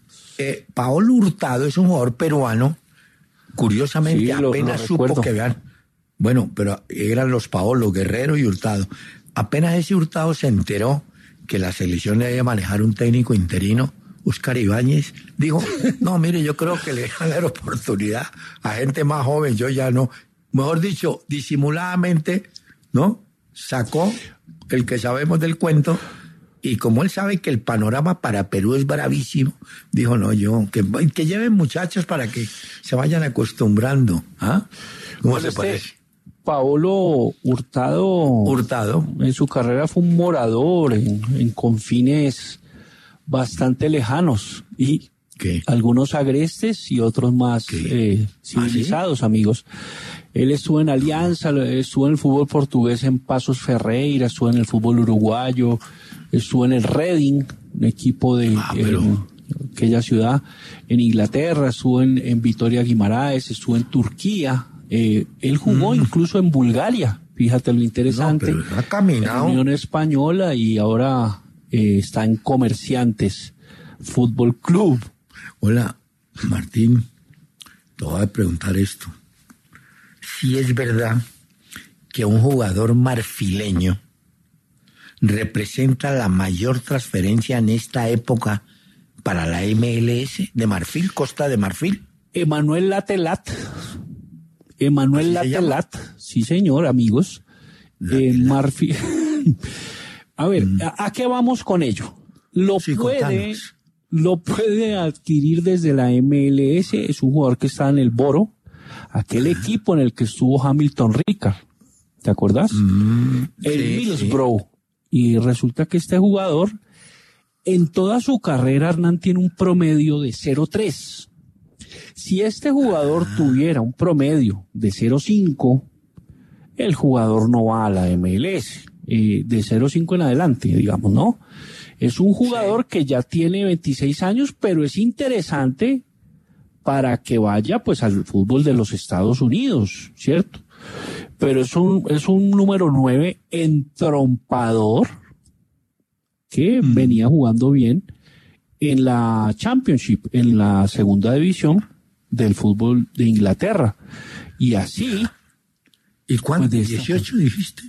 Paolo Hurtado es un jugador peruano. Curiosamente, apenas supo que vean. Bueno, pero eran los Paolo, Guerrero y Hurtado. Apenas ese Hurtado se enteró que la selección le debía manejar un técnico interino, Óscar Ibáñez, dijo, no, mire, yo creo que le van a dar oportunidad a gente más joven, yo ya no. Mejor dicho, disimuladamente, ¿no? Sacó el que sabemos del cuento, y como él sabe que el panorama para Perú es bravísimo, dijo, no, que lleven muchachos para que se vayan acostumbrando. ¿Ah? ¿Cómo se parece? Paolo Hurtado en su carrera fue un morador en confines bastante lejanos y ¿qué? Algunos agrestes y otros más civilizados, amigos. Él estuvo en Alianza, estuvo en el fútbol portugués en Paços Ferreira, estuvo en el fútbol uruguayo, estuvo en el Reading, un equipo de aquella ciudad, en Inglaterra, estuvo en Vitoria Guimaraes, estuvo en Turquía. Él jugó incluso en Bulgaria, fíjate lo interesante. No, pero ha caminado. En Unión Española y ahora está en Comerciantes Fútbol Club. Hola, Martín, te voy a preguntar esto. Si es verdad que un jugador marfileño representa la mayor transferencia en esta época para la MLS de Marfil, Costa de Marfil. Emanuel Latelat. Sí, señor, amigos. Marfil. A ver, ¿a qué vamos con ello? Lo puede adquirir desde la MLS. Es un jugador que está en el Boro, aquel equipo en el que estuvo Hamilton Ricard. ¿Te acuerdas? El Middlesbrough. Sí. Y resulta que este jugador, en toda su carrera, Hernán, tiene un promedio de 0.3. Si este jugador tuviera un promedio de 0.5, el jugador no va a la MLS. De 0.5 en adelante, digamos, ¿no? Es un jugador que ya tiene 26 años, pero es interesante para que vaya, pues, al fútbol de los Estados Unidos, ¿cierto? Pero es un número 9 entrompador que venía jugando bien en la Championship, en la segunda división del fútbol de Inglaterra. Y así... ¿Y cuánto? Pues, ¿18 dijiste?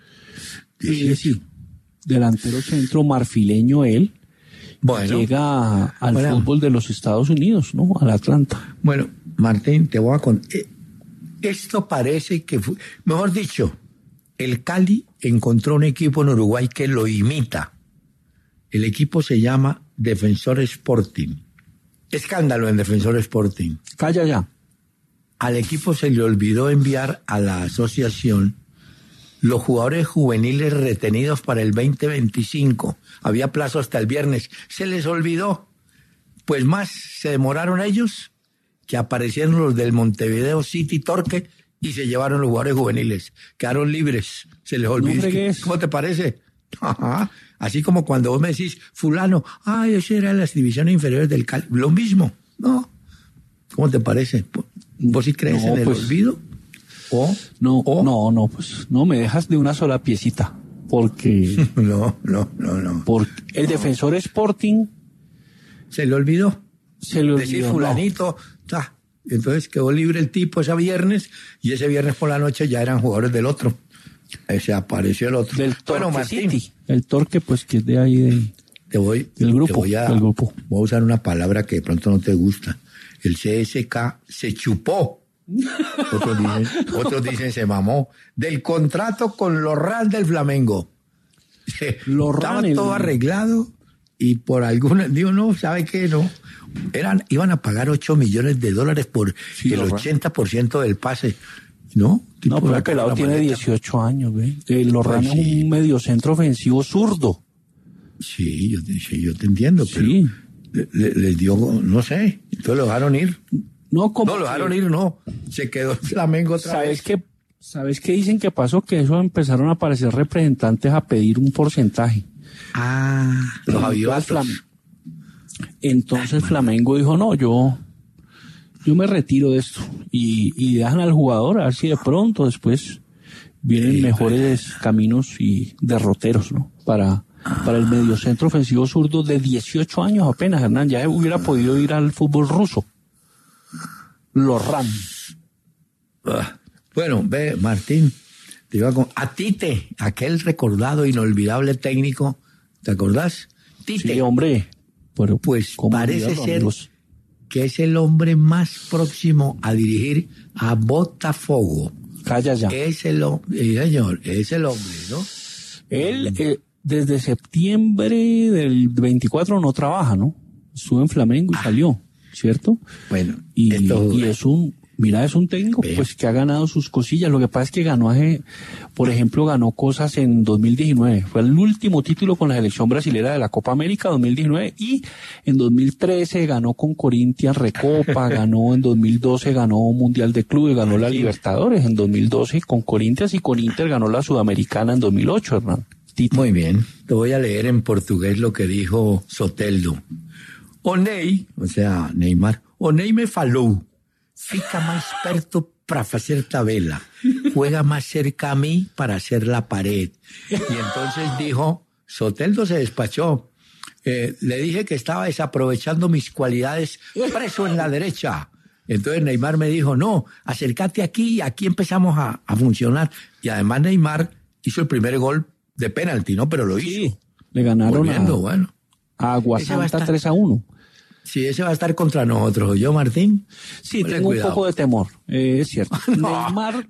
Sí, delantero centro marfileño él. Bueno, llega al fútbol de los Estados Unidos, ¿no? Al Atlanta. Bueno, Martín, te voy a contar. Esto parece que fue, mejor dicho, el Cali encontró un equipo en Uruguay que lo imita. El equipo se llama Defensor Sporting. Escándalo en Defensor Sporting. Calla ya. Al equipo se le olvidó enviar a la asociación los jugadores juveniles retenidos para el 2025. Había plazo hasta el viernes. Se les olvidó. Pues más se demoraron ellos que aparecieron los del Montevideo City Torque y se llevaron los jugadores juveniles. Quedaron libres. Se les olvidó. ¿Cómo te parece? Ajá. Así como cuando vos me decís, fulano, ese era las divisiones inferiores del Cali. Lo mismo. No. ¿Cómo te parece? ¿Vos sí crees en el olvido? No, pues no me dejas de una sola piecita, porque no. Porque el Defensor Sporting se le olvidó. Decir fulanito, entonces quedó libre el tipo ese viernes y ese viernes por la noche ya eran jugadores del otro. Se apareció el otro. Del Torque Martín, City. El Torque, pues, que es de ahí del grupo. Voy a usar una palabra que de pronto no te gusta. El CSK se chupó. Otros dicen se mamó del contrato con Lorran del Flamengo. Estaba todo arreglado y por alguna no, ¿sabe qué? No. Iban a pagar $8 millones por el 80% del pase. ¿No? No, pero el pelado tiene 18 años, ¿ve? Lorran es un mediocentro ofensivo zurdo. Sí, yo te entiendo, pero les dio, no sé, entonces lo dejaron ir. No lo dejaron ir, no. Se quedó el Flamengo otra vez. ¿Sabes qué dicen que pasó? Que eso empezaron a aparecer representantes a pedir un porcentaje. Los avivatos. Entonces Flamengo dijo, no, yo me retiro de esto. Y dejan al jugador a ver si de pronto después vienen mejores caminos y derroteros, ¿no? Para el mediocentro ofensivo zurdo de 18 años apenas, Hernán. Ya hubiera podido ir al fútbol ruso. Lorran. Bueno, ve, Martín, te iba a Tite, aquel recordado, inolvidable técnico, ¿te acordás? Tite. Sí, hombre. Pero, pues parece ser que es el hombre más próximo a dirigir a Botafogo. Calla ya. Señor, es el hombre, ¿no? Él, desde septiembre del 24 no trabaja, ¿no? Estuvo en Flamengo y salió, ¿cierto? Bueno, y es un técnico pues que ha ganado sus cosillas. Lo que pasa es que por ejemplo, ganó cosas en 2019. Fue el último título con la selección brasilera de la Copa América 2019 y en 2013 ganó con Corinthians Recopa, ganó en 2012, ganó Mundial de Clubes, ganó la Libertadores en 2012 con Corinthians y con Inter ganó la Sudamericana en 2008, Hernán. Tito. Muy bien, te voy a leer en portugués lo que dijo Soteldo. O sea, Neymar, o Ney me falou. Fica más perto para hacer tabela, juega más cerca a mí para hacer la pared. Y entonces dijo, Soteldo se despachó, le dije que estaba desaprovechando mis cualidades preso en la derecha. Entonces Neymar me dijo, no, acércate aquí y aquí empezamos a funcionar. Y además Neymar hizo el primer gol de penalti, ¿no? Pero lo hizo. Sí, le ganaron a Aguasanta 3-1. Sí, ese va a estar contra nosotros. ¿Yo, Martín? Sí, tengo un poco de temor, es cierto. Neymar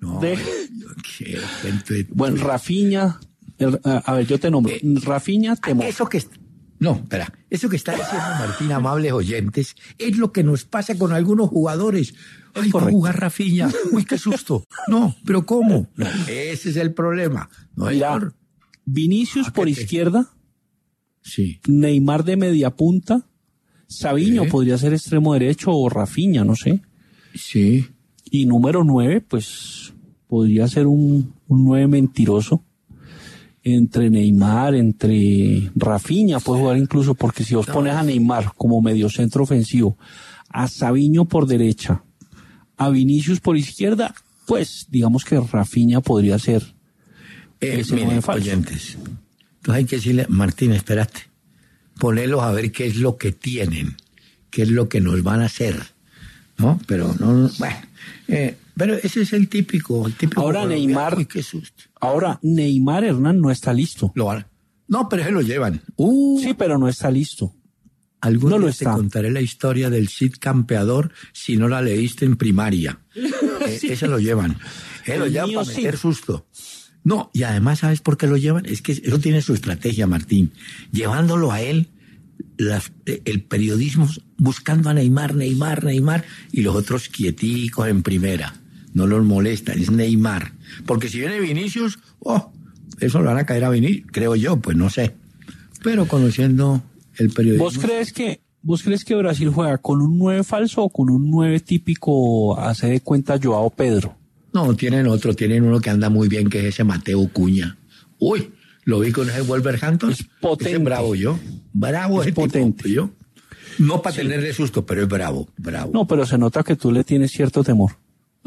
Bueno, Rafinha, a ver, yo te nombro. Rafinha, temor. Eso que está diciendo Martín, amables oyentes, es lo que nos pasa con algunos jugadores. Ay, va a jugar Rafinha. Uy, qué susto. No, pero ¿cómo? No, ese es el problema. No, mira, Vinicius por izquierda. Sí. Neymar de media punta. Savinho podría ser extremo derecho o Rafinha, no sé. Sí. Y número 9, pues podría ser un 9 mentiroso. Entre Neymar, entre Rafinha puede jugar incluso, porque si vos pones a Neymar como mediocentro ofensivo, a Savinho por derecha, a Vinicius por izquierda, pues digamos que Rafinha podría ser ese 9 falso. Oyentes, entonces hay que decirle, Martín, espérate. Ponerlos a ver qué es lo que tienen, qué es lo que nos van a hacer, ¿no? Pero no, bueno, pero ese es el típico. Ahora Neymar, uy, qué susto. Ahora Neymar, Hernán, no está listo. No, pero se lo llevan. Sí, pero no está listo. Algún día te contaré la historia del Cid Campeador si no la leíste en primaria. Sí. Ese lo llevan. Lo llevan para meter susto. No, y además, ¿sabes por qué lo llevan? Es que eso tiene su estrategia, Martín. Llevándolo a él, el periodismo buscando a Neymar, y los otros quieticos en primera. No los molesta, es Neymar. Porque si viene Vinicius, eso lo van a caer a Vinicius, creo yo, pues no sé. Pero conociendo el periodismo... ¿Vos crees que Brasil juega con un 9 falso o con un 9 típico, hace de cuenta, Joao Pedro? No, tienen uno que anda muy bien, que es ese Mateo Cunha. Uy, lo vi con ese Wolverhampton. Es potente. Ese bravo es potente. Tipo, yo. No para tenerle susto, pero es bravo. No, pero se nota que tú le tienes cierto temor.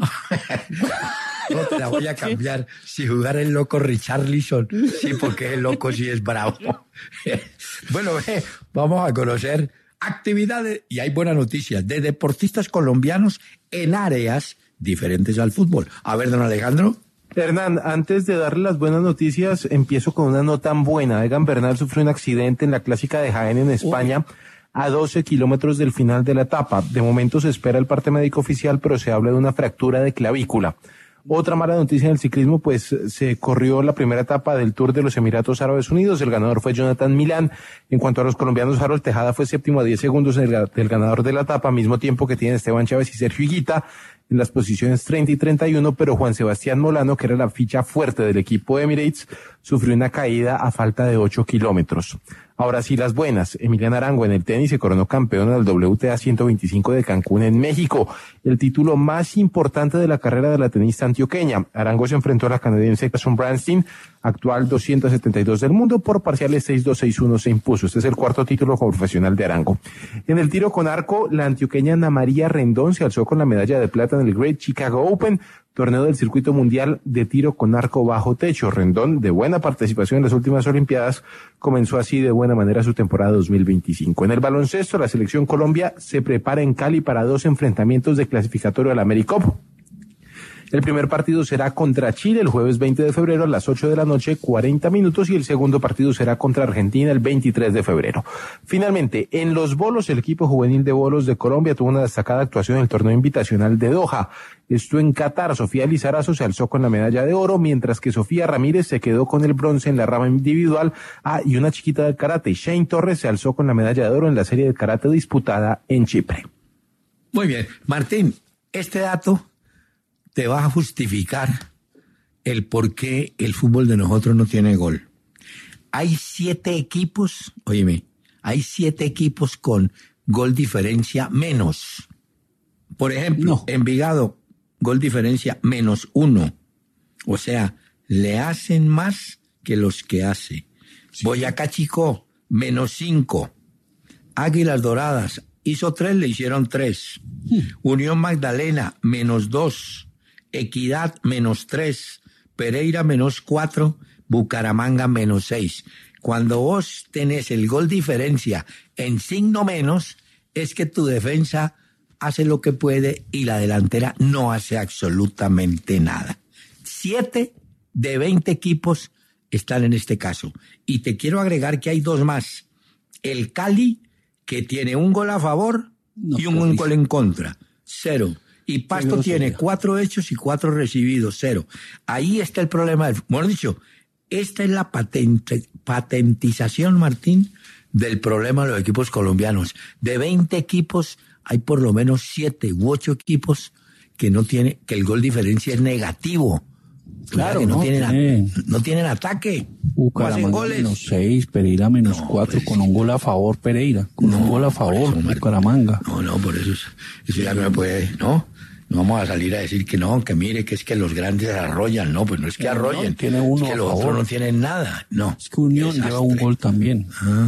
No te la voy a cambiar. Si jugar el loco Richarlison, sí, porque el loco sí es bravo. Bueno, vamos a conocer actividades, y hay buenas noticias, de deportistas colombianos en áreas diferentes al fútbol. A ver, don Alejandro. Hernán, antes de darle las buenas noticias, empiezo con una no tan buena. Egan Bernal sufrió un accidente en la clásica de Jaén en España, a 12 kilómetros del final de la etapa. De momento se espera el parte médico oficial, pero se habla de una fractura de clavícula. Otra mala noticia en el ciclismo, pues se corrió la primera etapa del Tour de los Emiratos Árabes Unidos. El ganador fue Jonathan Milán. En cuanto a los colombianos, Harold Tejada fue séptimo a 10 segundos del ganador de la etapa, mismo tiempo que tienen Esteban Chávez y Sergio Higuita en las posiciones 30 y 31, pero Juan Sebastián Molano, que era la ficha fuerte del equipo de Emirates, sufrió una caída a falta de 8 kilómetros. Ahora sí, las buenas. Emiliana Arango en el tenis se coronó campeona del WTA 125 de Cancún en México, el título más importante de la carrera de la tenista antioqueña. Arango se enfrentó a la canadiense Carson Branstein, actual 272 del mundo, por parciales 6-2, 6-1 se impuso. Este es el cuarto título profesional de Arango. En el tiro con arco, la antioqueña Ana María Rendón se alzó con la medalla de plata en el Great Chicago Open, torneo del circuito mundial de tiro con arco bajo techo. Rendón, de buena participación en las últimas Olimpiadas, comenzó así de buena manera su temporada 2025. En el baloncesto, la selección Colombia se prepara en Cali para 2 enfrentamientos de clasificatorio al AmeriCup. El primer partido será contra Chile el jueves 20 de febrero a las 8 de la noche, 40 minutos, y el segundo partido será contra Argentina el 23 de febrero. Finalmente, en los bolos, el equipo juvenil de bolos de Colombia tuvo una destacada actuación en el torneo invitacional de Doha. Esto en Qatar. Sofía Lizarazo se alzó con la medalla de oro, mientras que Sofía Ramírez se quedó con el bronce en la rama individual. Y una chiquita del karate, Shane Torres, se alzó con la medalla de oro en la serie de karate disputada en Chipre. Muy bien. Martín, este dato te va a justificar el por qué el fútbol de nosotros no tiene gol. Hay 7 equipos, óyeme, hay 7 equipos con gol diferencia menos. Por ejemplo, Envigado, gol diferencia -1. O sea, le hacen más que los que hace. Sí. Boyacá Chicó, -5. Águilas Doradas, hizo 3, le hicieron 3. Unión Magdalena, -2. Equidad, -3. Pereira, -4. Bucaramanga, -6. Cuando vos tenés el gol diferencia en signo menos, es que tu defensa hace lo que puede y la delantera no hace absolutamente nada. 7 de 20 equipos están en este caso. Y te quiero agregar que hay 2 más. El Cali, que tiene un gol a favor y un gol en contra, 0. Y Pasto tiene 4 hechos y 4 recibidos, 0. Ahí está el problema. Bueno dicho, esta es la patentización, Martín, del problema de los equipos colombianos. De 20 equipos, hay por lo menos 7 u 8 equipos que el gol diferencia es negativo. Claro, no tienen ataque. Bucaramanga -6, Pereira -4, con un gol a favor Pereira, con un gol a favor Bucaramanga. No, por eso ya no me puede, ¿no? No vamos a salir a decir que no, que mire, que es que los grandes arrollan. No, pues no es que arrollen, tiene uno es que los otros no tienen nada. No. Es que Unión lleva un gol también.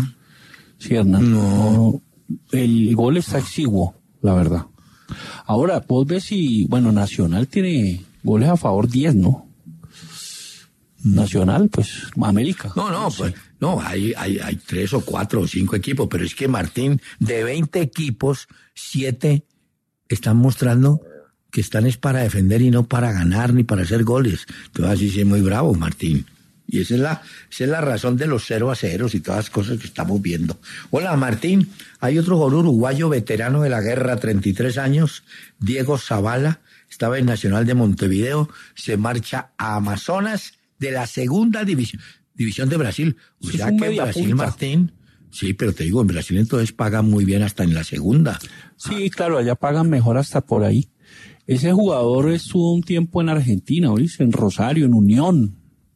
Sí, Hernán. No. El gol está exiguo, la verdad. Ahora, vos ves si, Nacional tiene goles a favor 10, ¿no? Nacional, pues, América. Hay 3 o 4 o 5 equipos, pero es que, Martín, de 20 equipos, 7 están mostrando que están es para defender y no para ganar ni para hacer goles. Entonces así sí es muy bravo, Martín. Y esa es la razón de los 0-0 y todas las cosas que estamos viendo. Hola, Martín. Hay otro jugador uruguayo veterano de la guerra, 33 años, Diego Zavala, estaba en Nacional de Montevideo, se marcha a Amazonas de la segunda división de Brasil. O sea que en Brasil, punta. Martín, sí, pero te digo, en Brasil entonces pagan muy bien hasta en la segunda. Sí, claro, allá pagan mejor hasta por ahí. Ese jugador estuvo un tiempo en Argentina, ¿oíste? En Rosario, en Unión.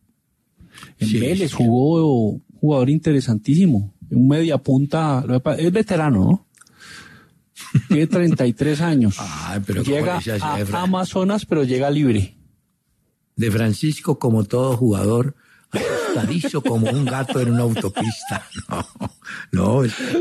En Vélez jugó, jugador interesantísimo. Un media punta, es veterano, ¿no? Tiene 33 años. Pero llega a Amazonas, pero llega libre. De Francisco, como todo jugador, asustadizo como un gato en una autopista. No.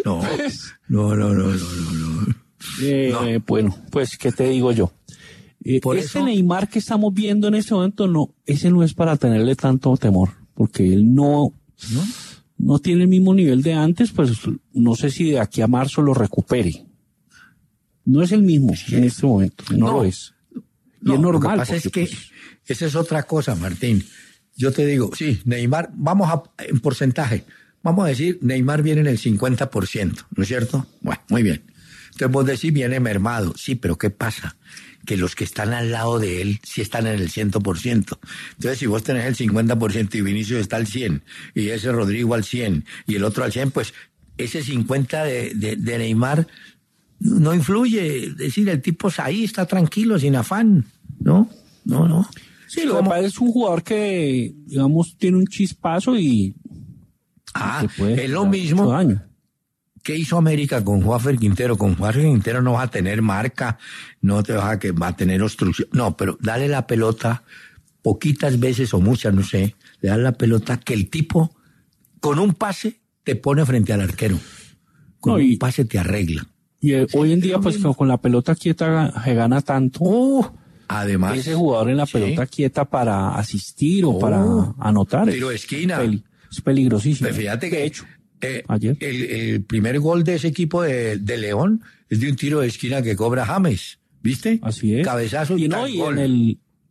Bueno, pues, ¿qué te digo yo? Ese Neymar que estamos viendo en este momento, ese no es para tenerle tanto temor, porque él no tiene el mismo nivel de antes, pues no sé si de aquí a marzo lo recupere. No es el mismo en este momento, no lo es. Y es normal. Lo que pasa es que esa es otra cosa, Martín. Yo te digo, sí, Neymar, en porcentaje, vamos a decir, Neymar viene en el 50%, ¿no es cierto? Bueno, muy bien. Entonces vos decís, viene mermado. Sí, pero ¿qué pasa? Que los que están al lado de él sí están en el 100%. Entonces, si vos tenés el 50% y Vinicius está al 100%, y ese Rodrigo al 100%, y el otro al 100%, pues ese 50% de Neymar no influye. Es decir, el tipo ahí está tranquilo, sin afán, ¿no? Sí, lo que pasa es un jugador que, digamos, tiene un chispazo y... es lo mismo que hizo América con Juanfer Quintero. Con Juanfer Quintero no vas a tener marca, no te vas va a tener obstrucción. No, pero dale la pelota poquitas veces o muchas, no sé, le das la pelota que el tipo con un pase te pone frente al arquero. Con un pase te arregla. Y hoy en día, pues con la pelota quieta se gana tanto. Además, ese jugador en la pelota quieta para asistir o para anotar. Tiro de esquina. Es peligrosísimo. Pero fíjate que de hecho, ayer el primer gol de ese equipo de León es de un tiro de esquina que cobra James, ¿viste? Así es. Cabezazo y gol. En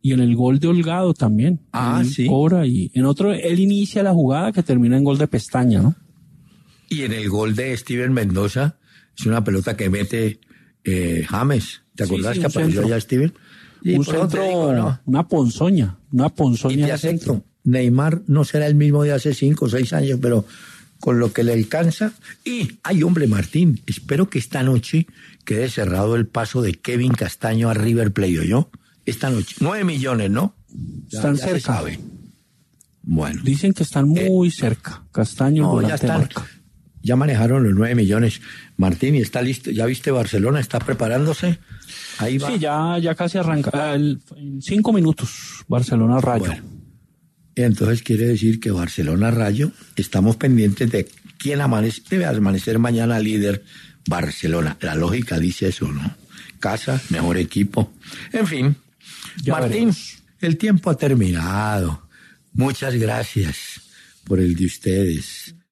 Y en el gol de Holgado también. Él sí. cobra y en otro, él inicia la jugada que termina en gol de Pestaña, ¿no? Y en el gol de Steven Mendoza, es una pelota que mete James. ¿Te acordás que apareció allá Steven? Y un por eso te centro, digo, ¿no? una ponzoña Y te de centro. acepto, Neymar no será el mismo de hace 5 o 6 años, pero con lo que le alcanza. Y, ay hombre, Martín, espero que esta noche quede cerrado el paso de Kevin Castaño a River Plate, ¿oyó? Esta noche. 9 millones, ¿no? Están ya se cerca. sabe. Bueno. Dicen que están muy cerca. Castaño, No, volante ya de están. marca. Ya manejaron los 9 millones. Martín, ¿y está listo? ¿Ya viste Barcelona? ¿Está preparándose? Ahí va. Sí, ya casi arranca. En 5 minutos, Barcelona Rayo. Bueno, entonces quiere decir que Barcelona-Rayo, estamos pendientes de quién debe amanecer mañana líder Barcelona. La lógica dice eso, ¿no? Casa, mejor equipo. En fin, Ya Martín, veremos. el tiempo ha terminado. Muchas gracias por el de ustedes.